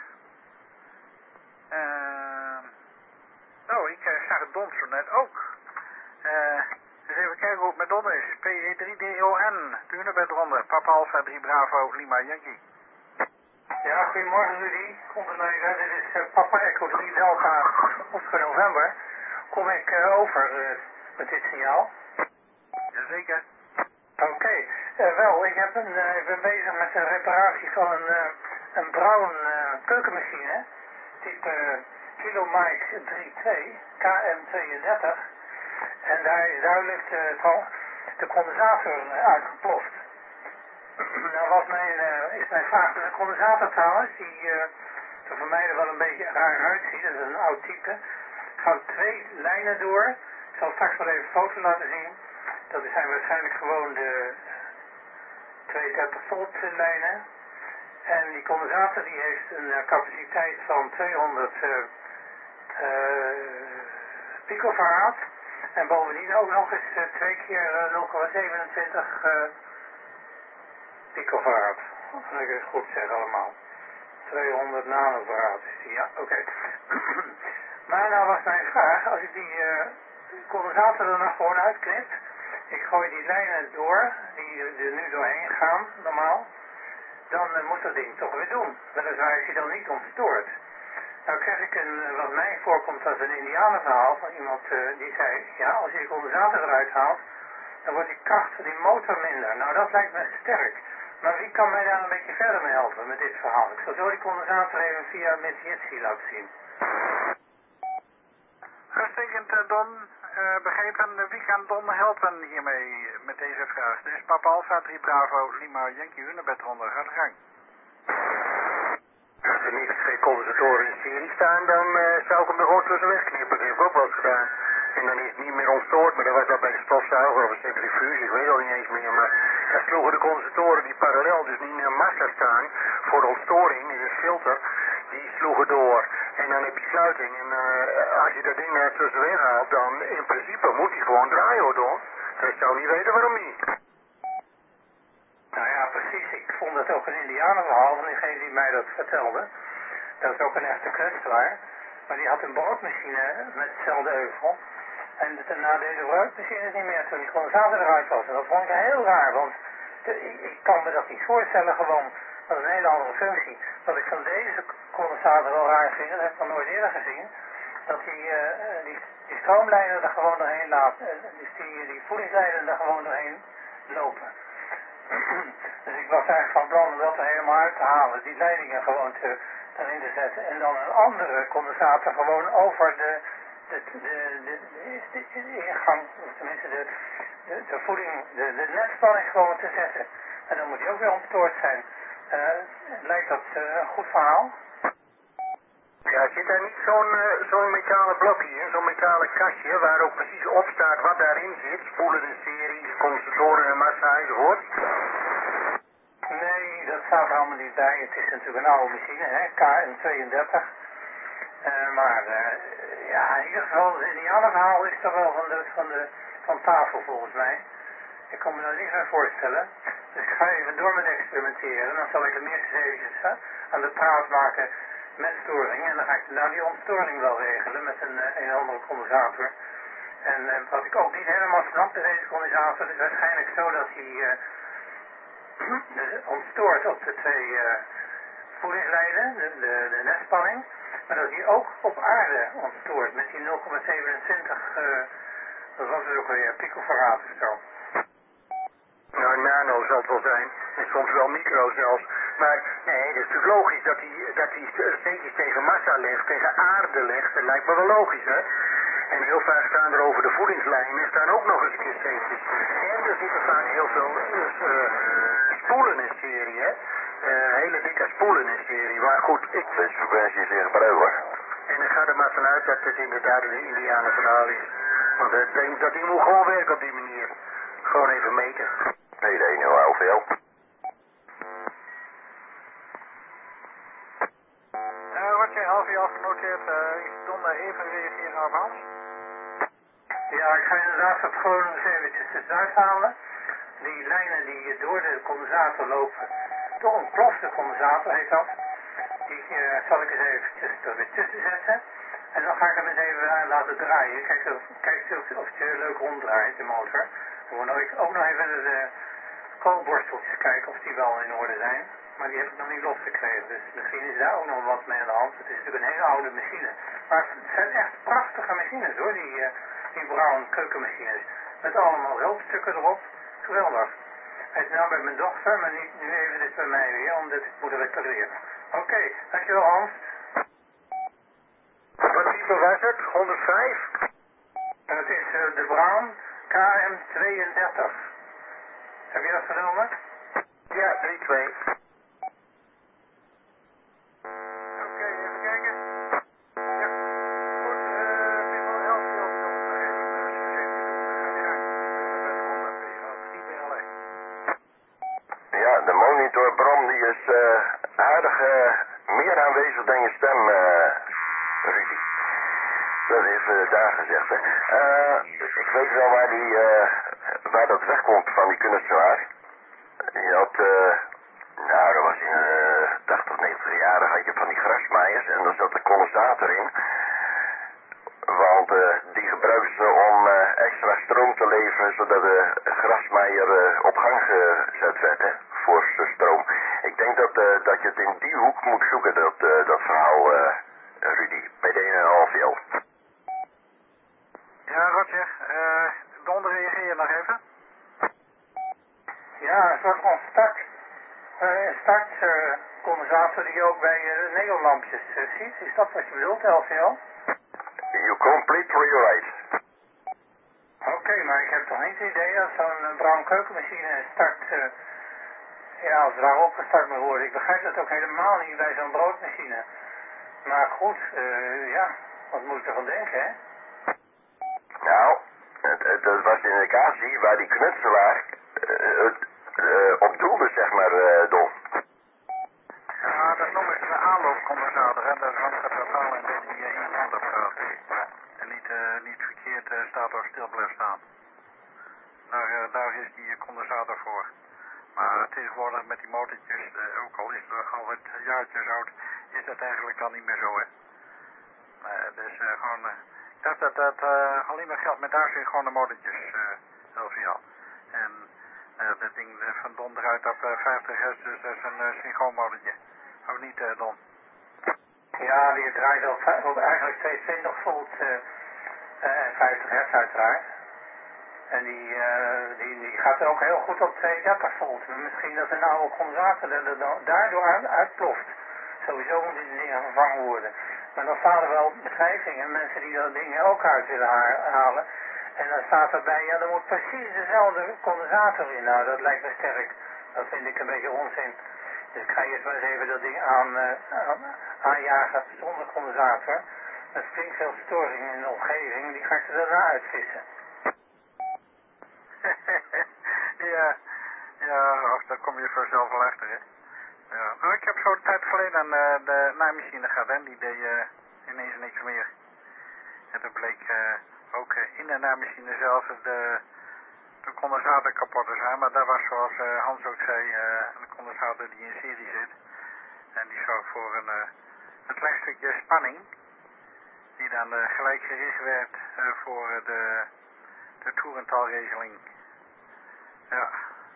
Uh, nou, ik uh, zag het Don zo net ook. Uh, dus even kijken hoe het met Don is. P E drie D O N, de Hunebed ronde, Papa Alpha drie Bravo, Lima Yankee. Ja, goedemorgen Rudy. Condoleezza, dit is uh, Papa Echo drie Delta, Oscar November. Kom ik uh, over uh, met dit signaal? Jazeker. Oké, okay. uh, wel, ik, heb een, uh, ik ben bezig met de reparatie van een, uh, een Brown uh, keukenmachine, type uh, Kilo Mike drieëntwintig, K M tweeëndertig. En daar is duidelijk de, de condensator uitgeploft. Nou was mijn, uh, is mijn vraag, de condensator trouwens, die uh, er voor mij er wel een beetje raar uitziet, dat is een oud type. Er gaan twee lijnen door. Ik zal straks wel even een foto laten zien. Dat zijn waarschijnlijk gewoon de tweehonderddertig volt lijnen. En die condensator die heeft een uh, capaciteit van tweehonderd uh, uh, picofarad. En bovendien ook nog eens uh, twee keer uh, nul komma zevenentwintig uh, picofarad. Dat ik het goed zeg allemaal. tweehonderd nanofarad is die, ja, oké. Okay. Maar nou was mijn vraag, als ik die uh, condensator er nog gewoon uitknip, ik gooi die lijnen door, die er nu doorheen gaan, normaal, dan uh, moet dat ding toch weer doen. Weliswaar is hij dan niet ontstoord. Nou krijg ik een, wat mij voorkomt als een indianenverhaal van iemand uh, die zei, ja, als je de condensator eruit haalt, dan wordt die kracht van die motor minder. Nou, dat lijkt me sterk. Maar wie kan mij daar een beetje verder mee helpen met dit verhaal? Ik zal zo die condensator even via Miss Jitsi laten zien. Uitstekend, uh, Don. Uh, begrepen, wie kan Don helpen hiermee met deze vraag? Dit is Papa Alpha drie Bravo Lima Yankee Hunebed Ronde. Ga de gang. Als er niks geen condensatoren in de serie staan, dan uh, zou ik hem er gewoon tussen wegknippen. Dat heb ik ook wel eens gedaan. En dan is het niet meer ontstoord, maar dat was dat bij de stofzuiger of een centrifuge, ik weet al niet eens meer. Maar daar sloegen de condensatoren die parallel, dus niet in een massa staan, voor de ontstoring, in een filter, die sloegen door. En dan heb je sluiting. En uh, als je dat ding er tussen weghaalt, dan in principe moet hij gewoon draaien, hoor, Don. Dus ik zou niet weten waarom niet. Nou ja, precies. Ik vond dat ook een indianenverhaal van diegene die mij dat vertelde. Dat is ook een echte kunstenaar. Maar die had een broodmachine met hetzelfde euvel. En daarna deed de broodmachine het niet meer toen die condensator eruit was. En dat vond ik heel raar, want de, ik, ik kan me dat niet voorstellen gewoon. Dat is een hele andere functie. Wat ik van deze condensator wel raar vind, dat heb ik nog nooit eerder gezien. Dat die, uh, die, die stroomlijnen er gewoon doorheen laten. Uh, dus die, die voedingslijnen er gewoon doorheen lopen. Dus ik was eigenlijk van plan om dat er helemaal uit te halen. Die leidingen gewoon te, erin te zetten. En dan een andere condensator gewoon over de, de, de, de, de, de ingang, of tenminste de, de, de voeding, de, de netspanning gewoon te zetten. En dan moet die ook weer ontstoord zijn. Uh, lijkt dat uh, een goed verhaal? Ja, zit daar niet zo'n uh, zo'n metalen blokje in, zo'n metalen kastje, waar ook precies op staat wat daarin zit? Spoelen de series, condensatoren en massa enzovoort? Nee, dat staat er allemaal niet bij. Het is natuurlijk een oude machine, hè, K M tweeëndertig. Uh, maar uh, ja, in ieder geval, het indianenverhaal is toch wel van, de, van, de, van tafel volgens mij. Ik kan me daar niks aan voorstellen. Dus ik ga even door met experimenteren. Dan zal ik hem eerst eens eventjes uh, aan de praat maken met storing. En dan ga ik nou die ontstoring wel regelen met een, een andere condensator. En uh, wat ik ook niet helemaal snap bij deze condensator is waarschijnlijk zo dat hij uh, dus ontstoort op de twee uh, voedingslijnen, de, de, de netspanning. Maar dat hij ook op aarde ontstoort met die nul komma zevenentwintig, uh, dat was het ook alweer, picofarad of zo. Nou, nano zal het wel zijn. En soms wel micro zelfs. Maar nee, het is natuurlijk logisch dat hij dat hij steentjes tegen massa legt, tegen aarde legt. Dat lijkt me wel logisch, hè? En heel vaak staan er over de voedingslijnen staan ook nog eens een keer steentjes. En er zitten vaak heel veel uh, spoelen in serie, hè? Uh, hele dikke spoelen in serie. Maar goed, ik... Dus frequentie is ingebruikt, hoor. En ik ga er maar vanuit dat het inderdaad een indianenverhaal is. Want dat ding, dat ding moet gewoon werken op die manier. Gewoon even meten. Nee, de één heel L V L. Uh, wat je half jaar genoteerd, uh, ik stond even reageren op Hans. Ja, ik ga inderdaad dat gewoon eens eventjes tussenuit halen. Die lijnen die door de condensator lopen, de ontplofte condensator heet dat. Die uh, zal ik eens eventjes er weer tussen zetten. En dan ga ik hem eens even aan laten draaien. Kijk, of, kijk of, of het leuk ronddraait, de motor. Dan moet ik ook nog even de koolborsteltjes kijken of die wel in orde zijn. Maar die heb ik nog niet losgekregen, dus misschien is daar ook nog wat mee aan de hand. Het is natuurlijk een hele oude machine. Maar het zijn echt prachtige machines hoor, die, uh, die Brown keukenmachines. Met allemaal hulpstukken erop. Geweldig. Hij is nou bij mijn dochter, maar niet, nu even dit bij mij weer, omdat ik moet repareren. Oké, okay, dankjewel Hans. Wat type was het? honderdvijf? Dat is uh, de Braam K M tweeëndertig. Heb je dat genomen? Ja, drie twee. Oké, even kijken. Ja, goed. eh het is al elf uur. Dan even een gezegd te doen. Ga je gang. De P A drie B L E. Ja, de monitorbron die is uh, aardig uh, meer aanwezig dan je stem, uh, Rudy. Dat is uh, daar gezegd, hè. Uh, ik weet wel waar, die, uh, waar dat wegkomt van die kunstelaar. Je had, uh, nou dat was in de uh, tachtig, negentig jaren had je van die grasmaaiers en daar zat de condensator in. Want uh, die gebruiken ze om uh, extra stroom te leveren zodat de grasmaaier uh, op gang gezet werd, hè, voor zijn stroom. Ik denk dat, uh, dat je het in die hoek moet zoeken, dat, uh, dat verhaal, uh, Rudy, bij de een en half L. Ja, Roger. Uh, Don, reageer je nog even? Ja, een soort van start, uh, start uh, condensator die je ook bij uh, de neonlampjes uh, ziet. Is dat wat je bedoelt, L V L? You completely right. Oké, okay, maar ik heb toch niet het idee dat zo'n uh, bruin keukenmachine start, uh, ja, als daar opgestart moet worden. Ik begrijp dat ook helemaal niet bij zo'n broodmachine. Maar goed, uh, ja, wat moet ik ervan denken, hè? Nou, het, het, het was de indicatie waar die knutselaar uh, het uh, op doelde, zeg maar, uh, Don. Ja, dat noemen ze een aanloopcondensator, hè. Dat is want het totaal in dat die één kant op gaat. En niet, uh, niet verkeerd uh, staat of stil blijft staan. Daar, uh, daar is die condensator voor. Maar tegenwoordig met die motortjes, uh, ook al is het al wat jaartjes oud, is dat eigenlijk al niet meer zo, hè. Uh, dus uh, gewoon, uh, ik dacht dat dat uh, alleen maar geldt met daar zijn gewoon de motortjes, uh, L V L. En uh, dat ding uh, van Don eruit op uh, vijftig hertz, dus dat is een uh, synchroonmotortje. Ook niet, uh, Don? Ja, die draait op, op eigenlijk tweehonderdtwintig volt uh, uh, en vijftig hertz uiteraard. En die, uh, die, die gaat ook heel goed op tweehonderddertig volt. Maar misschien dat een oude condensator er daardoor uit, uitploft. Sowieso moeten die dingen vervangen worden. Maar dan staan er wel beschrijvingen, mensen die dat ding ook uit willen halen. En dan staat erbij, ja, er moet precies dezelfde condensator in. Nou, dat lijkt me sterk. Dat vind ik een beetje onzin. Dus ik ga eerst maar eens even dat ding aan, uh, aan, aanjagen zonder condensator. Met flink veel storing in de omgeving, die ga ik er daarna uitvissen. ja, ja, of daar kom je vanzelf wel achter, hè. Ja, nou, ik heb zo'n tijd geleden uh, de naaimachine gehad, hè. Die deed uh, ineens niks meer. En toen bleek uh, ook uh, in de naaimachine zelf de, de condensator kapot te zijn. Maar dat was zoals uh, Hans ook zei, uh, een condensator die in serie zit. En die zorgt voor een, uh, een klein stukje spanning. Die dan uh, gelijk gericht werd uh, voor uh, de, de toerentalregeling. Ja.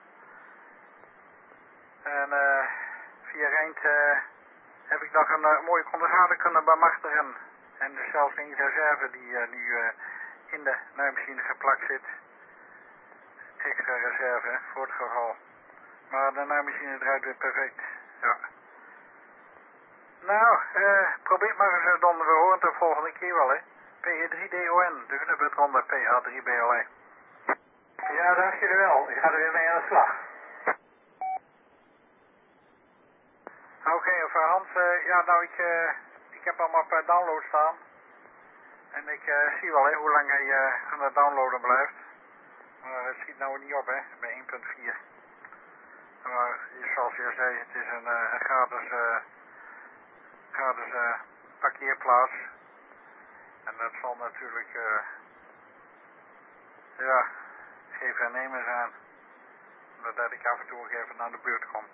En uh, via Rijnd uh, heb ik nog een uh, mooie condensator kunnen bemachtigen. En dus zelfs een reserve die uh, nu uh, in de naaimachine geplakt zit. Extra reserve voor het geval. Maar de naaimachine draait weer perfect. Ja. Nou, uh, probeer maar eens dan. We horen het de volgende keer wel, hè. P E drie D O N, de Gunnerbedronde P A drie B L E. Ja, dank jullie wel. Ik ga er weer mee aan de slag. Oké, okay, of Hans, uh, ja nou ik, uh, ik heb hem op uh, download staan. En ik uh, zie wel hè, hoe lang hij uh, aan het downloaden blijft. Maar het schiet nou niet op hè, bij één punt vier. Maar zoals je zei, het is een, uh, een gratis, uh, gratis uh, parkeerplaats. En dat zal natuurlijk, uh, ja, geven en nemen zijn. Dat ik af en toe ook even naar de buurt kom.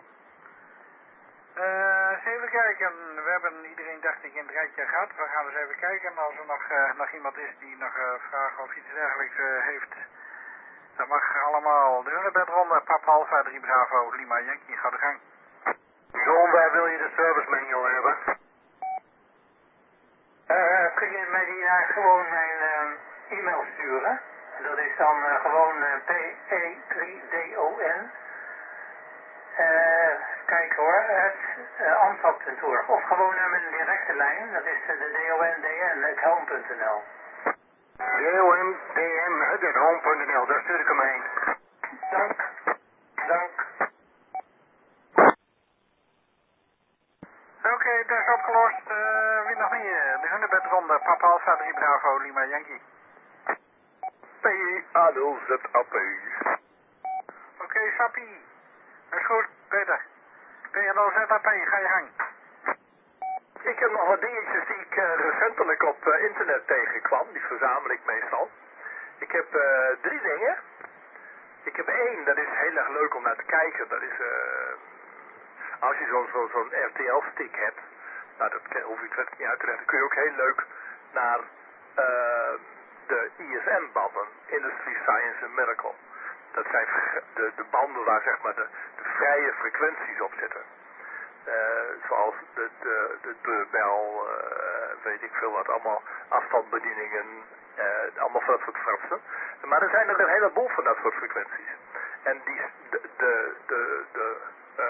Uh, eens even kijken. We hebben iedereen dacht ik in het rijtje gehad. We gaan eens even kijken. Als er nog, uh, nog iemand is die nog uh, vragen of iets dergelijks uh, heeft. Dat mag allemaal. De Hunebedronde, Papa Alpha drie Bravo, Lima Yankee, ga de gang. John, waar wil je de service manual hebben? Uh, kun je mij die naar gewoon mijn uh, e-mail sturen? Dat is dan uh, gewoon uh, P E drie D O N. Uh, kijk hoor, het uh, Amsterdam punt org. Of gewoon naar mijn directe lijn, dat is uh, de D O N D N, het helm punt N L. D O M D M at home punt n l, daar stuur ik hem heen. Dank. Dank. Oké, okay, dat is opgelost. Uh, wie nog meer? De hunebedronde. Papa Alpha drie Bravo Lima Yankee. P A nul Z A P. Oké, okay, Sappie. Dat is goed, beter. P A nul Z A P, ga je gang. Ik heb nog wat dingetjes die ik uh, recentelijk op uh, internet tegenkwam. Die verzamel ik meestal. Ik heb uh, drie dingen. Ik heb één, dat is heel erg leuk om naar te kijken. Dat is, uh, als je zo'n zo, zo'n R T L-stick hebt, nou dat hoef ik het niet uit te leggen, dan kun je ook heel leuk naar uh, de I S M-banden, Industry, Science en Medical. Dat zijn de, de banden waar zeg maar de, de vrije frequenties op zitten. Uh, zoals de, de, de deurbel, uh, weet ik veel wat, allemaal afstandsbedieningen, uh, allemaal van dat soort fratsen. Maar er zijn er een heleboel van dat soort frequenties. En die, de, de, de, de, uh,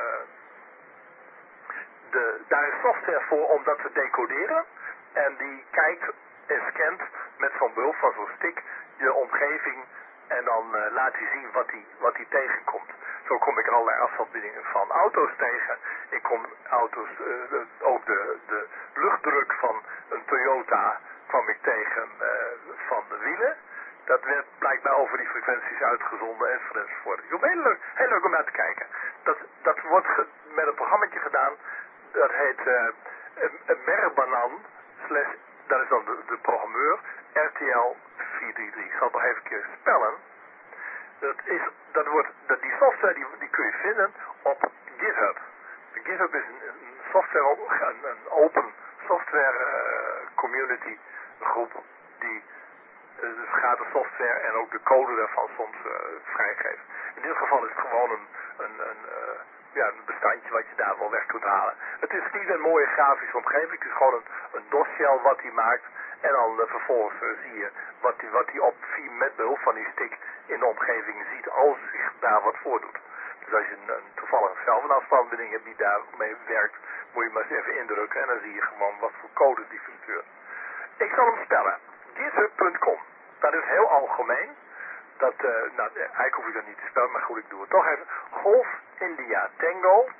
de, daar is software voor om dat te decoderen. En die kijkt en scant met zo'n behulp van zo'n stick je omgeving en dan uh, laat hij zien wat hij wat hij tegenkomt. Zo kom ik allerlei afstandsbedieningen van auto's tegen. Ik kom auto's, uh, ook de, de luchtdruk van een Toyota kwam ik tegen uh, van de wielen. Dat werd blijkbaar over die frequenties uitgezonden enzovoort enzovoort. Heel leuk, heel leuk om naar te kijken. Dat, dat wordt ge, met een programmaatje gedaan, dat heet uh, Merbanan, slash, dat is dan de, de programmeur, R T L vierhonderddraaiendertig. Ik zal het nog even een keer spellen. Dat is, dat wordt, dat die software die, die kun je vinden op GitHub. GitHub is een, een software, een, een open software uh, community groep die uh, dus gratis software en ook de code daarvan soms uh, vrijgeeft. In dit geval is het gewoon een, een, een, uh, ja, een bestandje wat je daar wel weg kunt halen. Het is niet een mooie grafische omgeving, het is gewoon een, een DOS-shell wat hij maakt. En dan uh, vervolgens uh, zie je wat hij wat wat op met behulp van die stick in de omgeving ziet als zich daar wat voordoet. Dus als je een, een toevallig zelf een afstandsbediening hebt die daarmee werkt, moet je maar eens even indrukken en dan zie je gewoon wat voor code die verstuurt. Ik zal hem spellen. github punt com. Dat is heel algemeen. Dat, uh, nou, eigenlijk hoef ik dat niet te spellen, maar goed, ik doe het toch even. Golf India Tango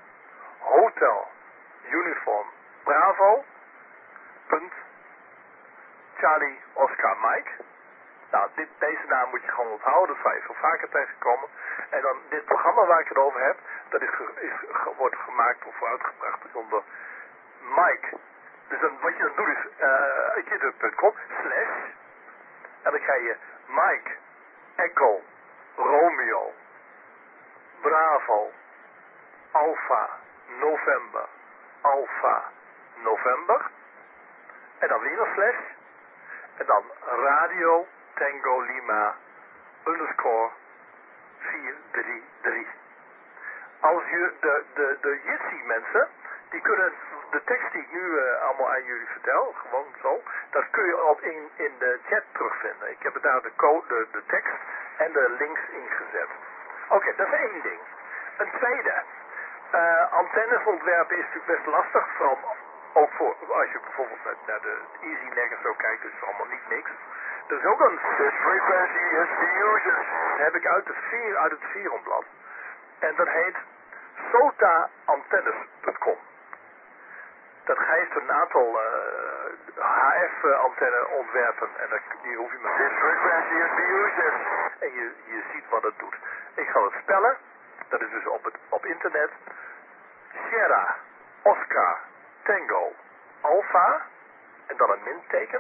Hotel Uniform Bravo punt Charlie Oscar Mike. Nou, dit, deze naam moet je gewoon onthouden, dat zal je zo vaker tegenkomen. En dan dit programma waar ik het over heb, dat is, is, wordt gemaakt of uitgebracht onder Mike. Dus dan, wat je dan doet is uh, github punt com slash en dan krijg je Mike Echo Romeo Bravo Alpha November Alpha November en dan weer een slash en dan Radio Tango Lima underscore vier drie drie. Als je de, de, de Jitsi mensen, die kunnen de tekst die ik nu uh, allemaal aan jullie vertel, gewoon zo, dat kun je op in, in de chat terugvinden. Ik heb daar de code, de, de tekst en de links ingezet. Oké, okay, dat is één ding. Een tweede, uh, antennes ontwerpen is natuurlijk best lasig, vooral ook voor, als je bijvoorbeeld naar, naar de EasyNet en zo kijkt, is het allemaal niet niks. Er is ook een frequency is fusion. Dat heb ik uit, de sfeer, uit het Sferonblad. En dat heet sota antennes punt com. Dat geeft een aantal uh, H F-antenne ontwerpen en dat, die hoef je maar... This frequency is fusion. En je, je ziet wat het doet. Ik zal het spellen. Dat is dus op, het, op internet. Sierra, Oscar, Tango, Alpha. En dan een minteken.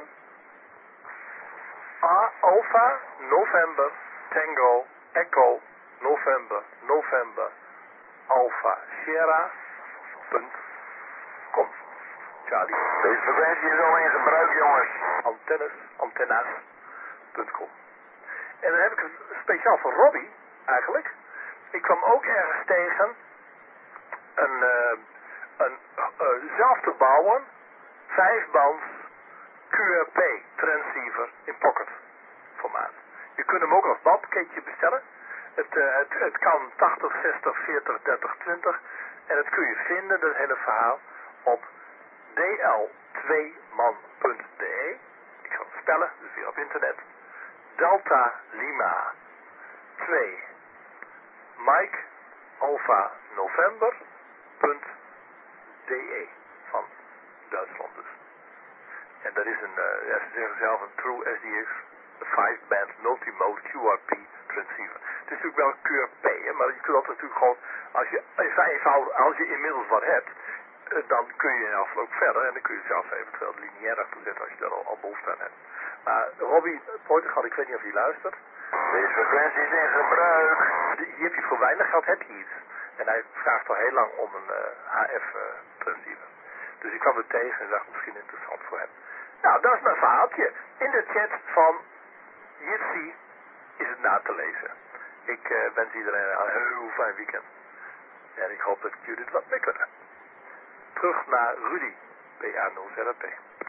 A, Alpha, November, Tango, Echo, November, November, Alpha, Sierra, punt com. Charlie. Deze frequentie is al in gebruik, jongens. Antennes, antennas, punt com. En dan heb ik een speciaal voor Robbie, eigenlijk. Ik kwam ook ergens tegen een, uh, een uh, zelf te bouwen, vijfbands Q R P transceiver in pocket formaat. Je kunt hem ook als balpakketje bestellen. Het, uh, het, het kan tachtig, zestig, veertig, dertig, twintig. En dat kun je vinden, dat hele verhaal, op d l twee man punt d e. Ik ga het spellen, dus weer op internet. Delta Lima twee Mike Alpha November punt de van Duitsland dus. En dat is een, uh, ja, ze zeggen zelf een True S D X vijf band multimode Q R P transceiver. Het is natuurlijk wel een Q R P, hè, maar je kunt altijd natuurlijk gewoon, als je, eenvoudig, als je inmiddels wat hebt, uh, dan kun je in afval ook verder en dan kun je het zelfs eventueel lineair achter zetten als je daar al, al behoefte aan hebt. Maar Robbie Portugal, ik weet niet of je luistert. Deze frequentie is in gebruik. Hier heb je voor weinig geld, heb je iets. En hij vraagt al heel lang om een uh, H F uh, transceiver. Dus ik kwam er tegen en dacht misschien interessant voor hem. Nou, dat is mijn verhaaltje. In de chat van Jitsi is het na te lezen. Ik uh, wens iedereen een heel fijn weekend. En ik hoop dat ik jullie het wat mee kunnen. Terug naar Rudy, P A nul Z P.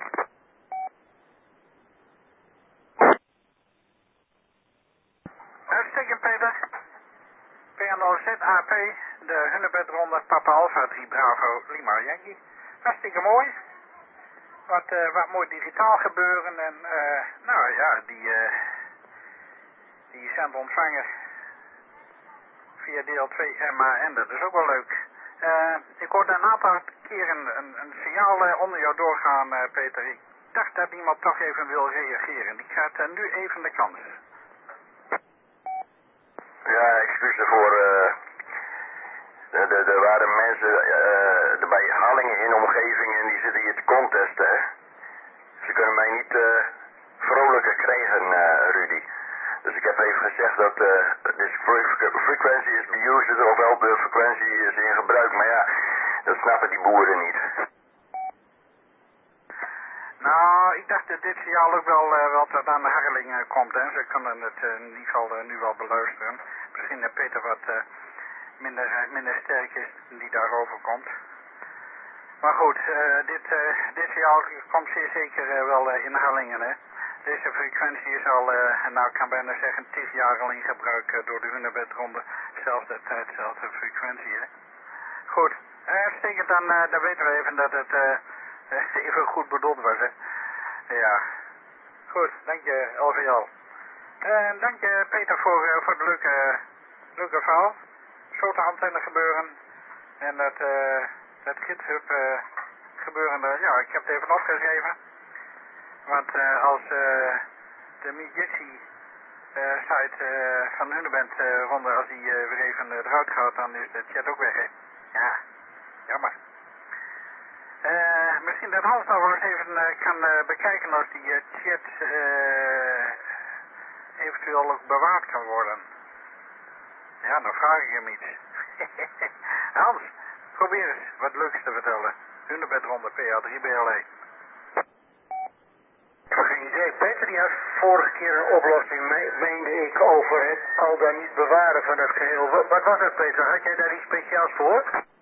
Uitstekend, Peter. P A nul Z A P, de Hunebedronde Papa Alpha drie Bravo Lima Yankee. Hartstikke mooi. Wat, uh, wat mooi digitaal gebeuren en uh, nou ja, die, uh, die zendontvanger via deel twee M A N, dat is ook wel leuk. Uh, ik hoorde een aantal keren een, een, een signaal uh, onder jou doorgaan, uh, Peter. Ik dacht dat iemand toch even wil reageren. Die krijgt uh, nu even de kans. Ja, excuus ervoor. Uh, er, er waren mensen uh, bij Hallingen in de omgeving en die zitten hier te contesten. Hè? Ze kunnen mij niet uh, vrolijker krijgen, uh, Rudy. Dus ik heb even gezegd dat uh, this frequency is the user, ofwel de frequentie is in gebruik. Maar ja, dat snappen die boeren niet. Nou, ik dacht dat dit signaal ook wel, uh, wel tot aan de Harreling uh, komt. Hè. Ze kunnen het uh, in ieder geval uh, nu wel beluisteren. Misschien dat uh, Peter wat uh, minder, uh, minder sterk is die daarover komt. Maar goed, uh, dit, uh, dit signaal komt zeer zeker uh, wel uh, in Harlingen. Hè. Deze frequentie is al, uh, nou ik kan bijna zeggen, tien jaar al in gebruik uh, door de Hunebedronde. Zelfs de tijd, dezelfde frequentie. Hè. Goed, uitstekend, dan, uh, dan weten we even dat het... Uh, even goed bedoeld was, hè. Ja. Goed, dank je, L V L. Uh, dank je, Peter, voor, uh, voor het leuke, leuke verhaal. Zo te antenne gebeuren. En dat, uh, dat GitHub uh, gebeuren, uh, ja, ik heb het even opgeschreven. Want uh, als uh, de Mijitsi uh, site uh, van Hunebed uh, ronde, als die uh, weer even uh, eruit gaat, dan is de chat ook weg, hè. Ja, jammer. Uh, misschien dat Hans nog wel eens even uh, kan uh, bekijken als die uh, chat uh, eventueel ook bewaard kan worden. Ja, dan vraag ik hem iets. Hans, probeer eens wat leuks te vertellen. Hunebedronde P A drie B L E. Ik heb geen idee. Peter die had vorige keer een oplossing, me meende ik, over het al dan niet bewaren van het geheel. Wat, wat was het, Peter? Had jij daar iets speciaals voor?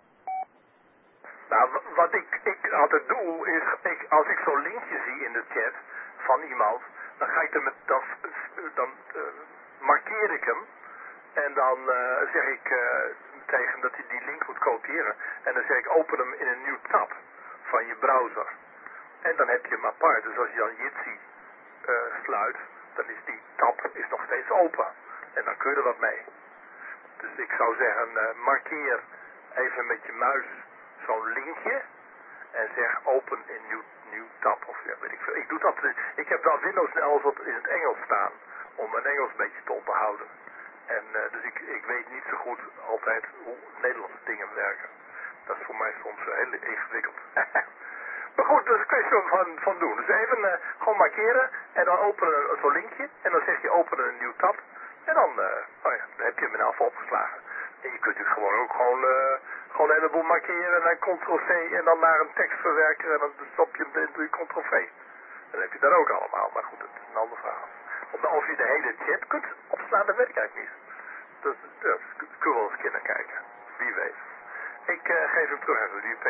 Nou, wat ik, ik altijd doe is, ik, als ik zo'n linkje zie in de chat van iemand, dan ga ik er met, dan, dan uh, markeer ik hem en dan uh, zeg ik uh, tegen dat hij die link moet kopiëren en dan zeg ik open hem in een nieuw tab van je browser en dan heb je hem apart. Dus als je dan Jitsi uh, sluit, dan is die tab is nog steeds open en dan kun je er wat mee. Dus ik zou zeggen, uh, markeer even met je muis zo'n linkje en zeg open in nieuw, nieuw tab of ja, weet ik veel. Ik doe dat, ik heb dan Windows elf op in het Engels staan om mijn Engels een beetje te onderhouden. En uh, dus ik, ik weet niet zo goed altijd hoe Nederlandse dingen werken. Dat is voor mij soms uh, heel ingewikkeld. Maar goed, dat kun je zo van, van doen. Dus even uh, gewoon markeren en dan openen zo'n linkje en dan zeg je openen een nieuw tab en dan, uh, oh ja, dan heb je hem in elf opgeslagen. En je kunt natuurlijk gewoon ook gewoon, uh, gewoon een heleboel markeren en dan control C en dan naar een tekstverwerker en dan stop je hem en doe je control V. Dan heb je dat ook allemaal, maar goed, dat is een ander verhaal. Of je de hele chat kunt opslaan, dat weet ik eigenlijk niet. Dus, dus kun je wel eens een keer naar kijken. Wie weet. Ik uh, geef hem terug aan die P...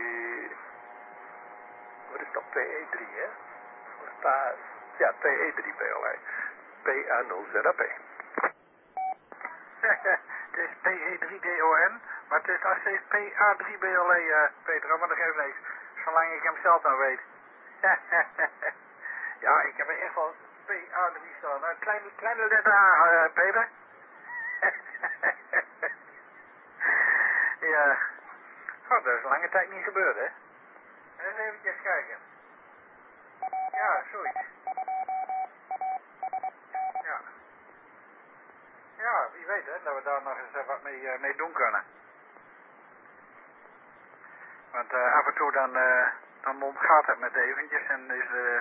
Wat is dat? P E drie, hè? Pa... Ja, P E drie B L E. P A nul Z A P. Het is P E drie D O N, maar het is nog steeds P A drie B L E, uh, Peter, maar dat geeft niks. Zolang ik hem zelf dan weet. Ja, ik heb er echt wel P A drie staan. Nou, kleine, kleine letter A, uh, Peter. Ja. Oh, dat is lange tijd niet gebeurd, hè? Eens eventjes kijken. Ja, zoiets. Ja. Ja, wie weet, hè, dat we daar nog eens uh, wat mee, uh, mee doen kunnen. Want uh, af en toe dan, uh, dan ontgaat het met eventjes en is de...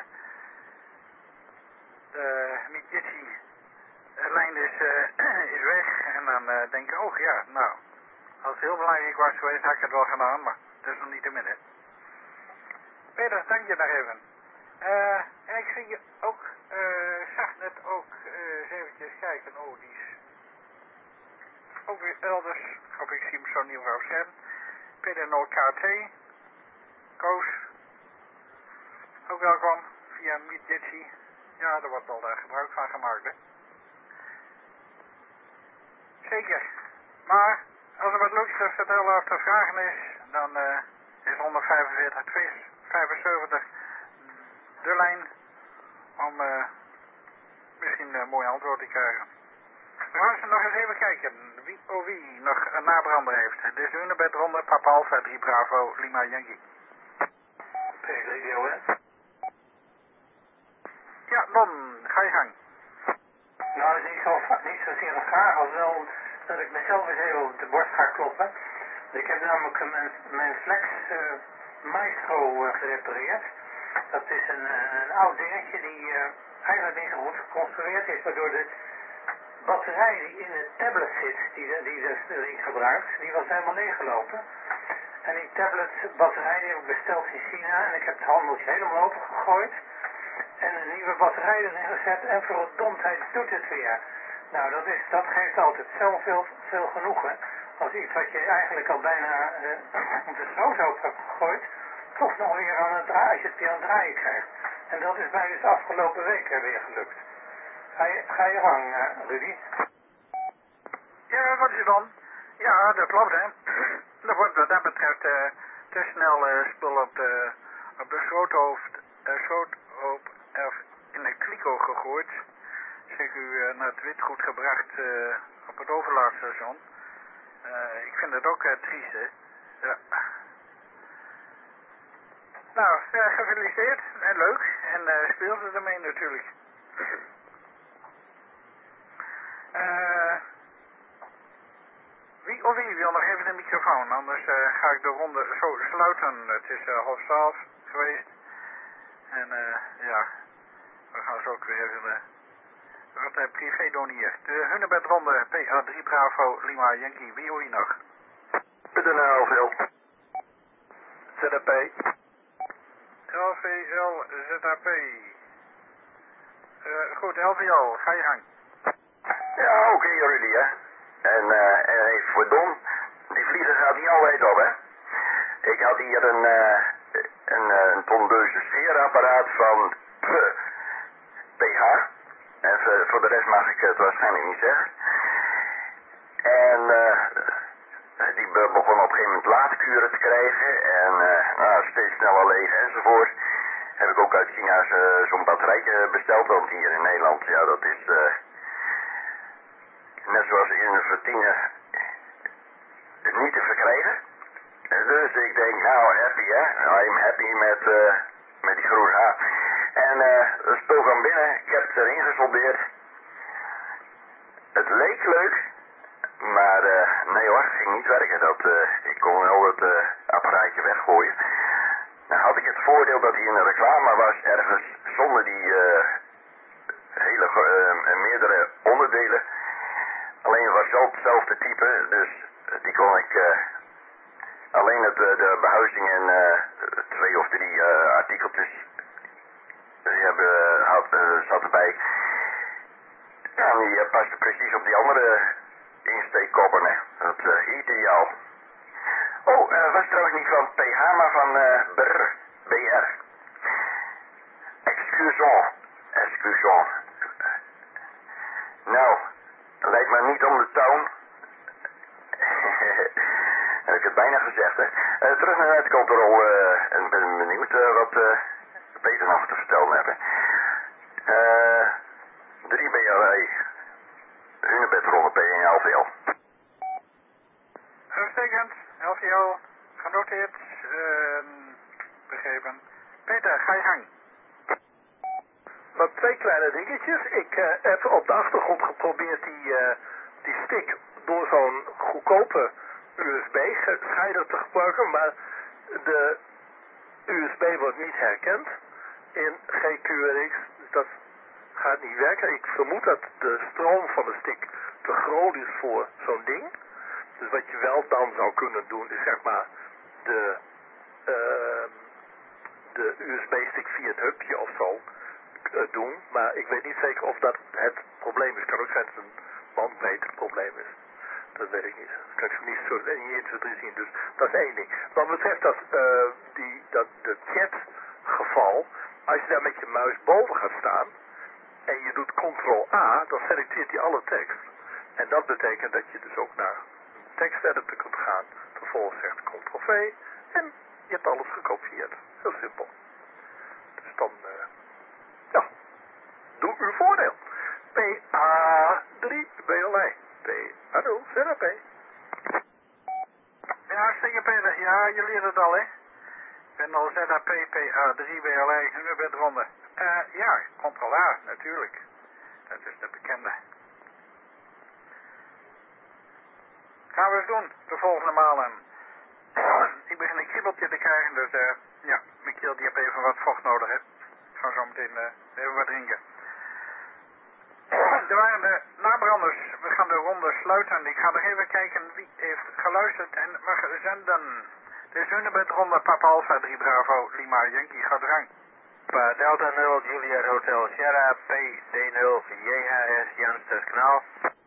de Mitsubishi lijn is, uh, is weg en dan uh, denk ik, oh ja, nou, als het heel belangrijk was geweest, had ik het wel gedaan, maar dat is nog niet te midden. Peter, dank je nog even. Uh, en ik zie je ook, uh, zag net ook, uh, eens eventjes kijken, oh die is ook weer elders, of ik zie hem zo nieuw op scherm. Peter Noord K T, Koos, ook welkom via Mitsubishi. Ja, daar wordt al uh, gebruik van gemaakt, hè. Zeker. Maar als er wat leuks te vertellen of te vragen is, dan uh, is honderdvijfenveertig vijfenzeventig de lijn om uh, misschien een mooi antwoord te krijgen. We gaan ze nog eens even kijken wie of wie nog een nabrander heeft. Dit is Unibed ronde, Papa Alpha drie Bravo, Lima Yankee. Pedro, hè? Ja, Don, ga je gang. Nou, het is niet, zo, niet zozeer een vraag als wel dat ik mezelf eens even op de borst ga kloppen. Ik heb namelijk mijn, mijn Flex uh, Maestro uh, gerepareerd. Dat is een, een oud dingetje die uh, eigenlijk niet zo goed geconstrueerd is, waardoor de batterij die in de tablet zit, die, de, die de ding gebruikt, die was helemaal leeggelopen. En die tablet batterij die heb ik besteld in China en ik heb het handeltje helemaal opengegooid. En een nieuwe batterij erin gezet en voor het domheid doet het weer. Nou, dat, is, dat geeft altijd zoveel veel genoegen. Als iets wat je eigenlijk al bijna uh, op de schroothoop hebt gegooid, toch nog weer aan het draaien, als je het weer aan het draaien krijgt. En dat is mij dus afgelopen week weer gelukt. Ga je, ga je gang, uh, Rudy? Ja, wat is het dan? Ja, dat klopt, hè. Er wordt wat dat betreft uh, te snel uh, spul op de, op de schroothoofd, uh, schroothoop of in de kliko gegooid. Zeg u uh, naar het witgoed gebracht uh, op het overlaadstation. Uh, ik vind het ook uh, triest, hè. Ja. Nou, uh, gefeliciteerd en leuk. En uh, speel ze ermee natuurlijk. Uh, wie of wie wil nog even de microfoon, anders uh, ga ik de ronde zo sluiten. Het is uh, half twaalf geweest. En uh, ja, we gaan zo ook weer even uh, wat uh, privé doen hier. De Hunebedronde P A drie Bravo Lima Yankee, wie hoor je nog? Met een L V L. Z A P. L V L Z A P. Uh, goed, L V L, ga je gang. Ja, oké, okay, Rudy, hè. En, uh, en even voor Don, die vlieger gaat niet altijd op, hè. Ik had hier een, uh, een, een tondeuze scheerapparaat van P H. En voor, voor de rest mag ik het waarschijnlijk niet zeggen. En uh, die begon op een gegeven moment laadkuren te krijgen. En uh, nou, steeds sneller leeg enzovoort. Heb ik ook uit China uh, zo'n batterijtje besteld. Want hier in Nederland, ja, dat is... Uh, net zoals in de Vertine niet te verkrijgen. Dus ik denk, nou happy hè, I'm happy met, uh, met die groene H. En uh, het spul kwam binnen, ik heb het erin gesoldeerd. Het leek leuk, maar uh, nee hoor, het ging niet werken. Dat, uh, ik kon wel het uh, apparaatje weggooien. Nou had ik het voordeel dat hij in een reclame was ergens zonder die uh, hele uh, meerdere onderdelen. Alleen het was wel hetzelfde type, dus die kon ik, uh, alleen het, uh, de behuizing en uh, twee of drie uh, artikeltjes, die hebben, had, uh, zat erbij. Ja, en die uh, paste precies op die andere insteekkoppen, hè. Dat uh, ideaal. Oh, uh, was trouwens niet van P H, maar van uh, B R, B R. Excusons, excusons. Nou... Lijkt me niet om de toon. Heb ik het bijna gezegd, hè. Uh, terug naar het controle uh, en ben benieuwd uh, wat uh, Peter nog te vertellen hebben. Uh, drie B L E. Hunebed ronde P één L V L. Uitstekend, L V L, genoteerd, uh, begrepen. Peter, ga je gang. Wat twee kleine dingetjes. Ik uh, heb op de achtergrond geprobeerd die, uh, die stick door zo'n goedkope U S B-scheider te gebruiken, maar de U S B wordt niet herkend in G Q R X, dus dat gaat niet werken. Ik vermoed dat de stroom van de stick te groot is voor zo'n ding. Dus wat je wel dan zou kunnen doen is zeg maar de, uh, de U S B-stick via het hubje of zo uh, doen. Maar ik weet niet zeker of dat het probleem is. Het kan ook zijn dat het een bandbreedte probleem is. Dat weet ik niet. Dat kan ik niet zo niet in zo drie zien. Dus dat is één ding. Wat betreft dat, uh, die, dat de chat-geval, als je daar met je muis boven gaat staan en je doet control A, dan selecteert hij alle tekst. En dat betekent dat je dus ook naar teksteditor kunt gaan. Vervolgens zegt control V en je hebt alles gekopieerd. Heel simpel. Dus dan, uh, ja, doe uw voordeel. P A drie B L E. P, hallo, Z A P. Ja, zeker Peter. Ja, je leert het al, hè? Pendel Z A P, P A drie B L E, hunebedronde. Uh, ja, control A, natuurlijk. Dat is de bekende. Gaan we eens doen, de volgende malen. Ik begin een kriebeltje te krijgen, dus uh, ja, mijn keel die heeft even wat vocht nodig, hè. Ik ga zo meteen uh, even wat drinken. Er waren de nabranders. We gaan de ronde sluiten. Ik ga nog even kijken wie heeft geluisterd en mag zenden. Dit is hunebedronde, Papa Alpha drie Bravo, Lima Yankee, gaat er gang. Delta nul, Juliet Hotel Sierra, P D nul, J H S, Janster Kanaal.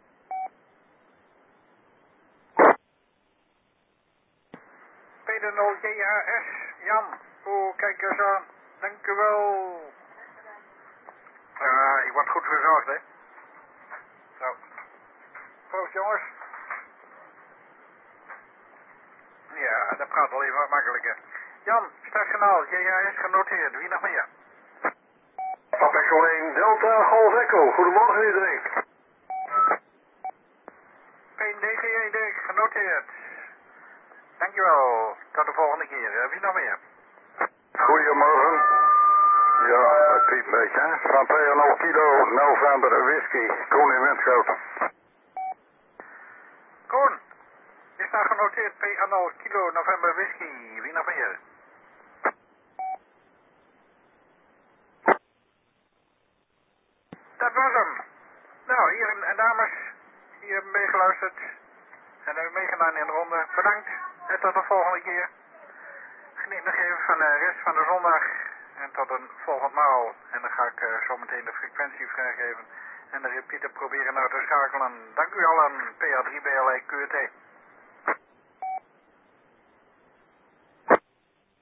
P D nul, J H S, Jan. Oh, kijk eens aan. Dank u wel. Uh, ik word goed verzorgd, hè. Zo. Proost, jongens. Ja, dat praat wel even wat makkelijker. Jan, stadskanaal, J H S genoteerd. Wie nog meer? Papa één Delta Golf Echo. Goedemorgen iedereen. P D G E D genoteerd. Dankjewel. Tot de volgende keer. Wie nog meer? Goedemorgen. Ja, het piept een beetje, hè? Van P nul kilo, November whisky, Koen in Winschoten. Koen, je staat genoteerd P nul kilo, November whisky. Wie nog meer? Dat was hem. Nou, heren en dames, die hebben meegeluisterd en hebben meegedaan in de ronde. Bedankt en tot de volgende keer. Geniet nog even van de rest van de zondag. En tot een volgend maal. En dan ga ik uh, zo meteen de frequentie vrijgeven. En de repeater proberen nou te schakelen. Dank u allen. P A drie B L E Q T.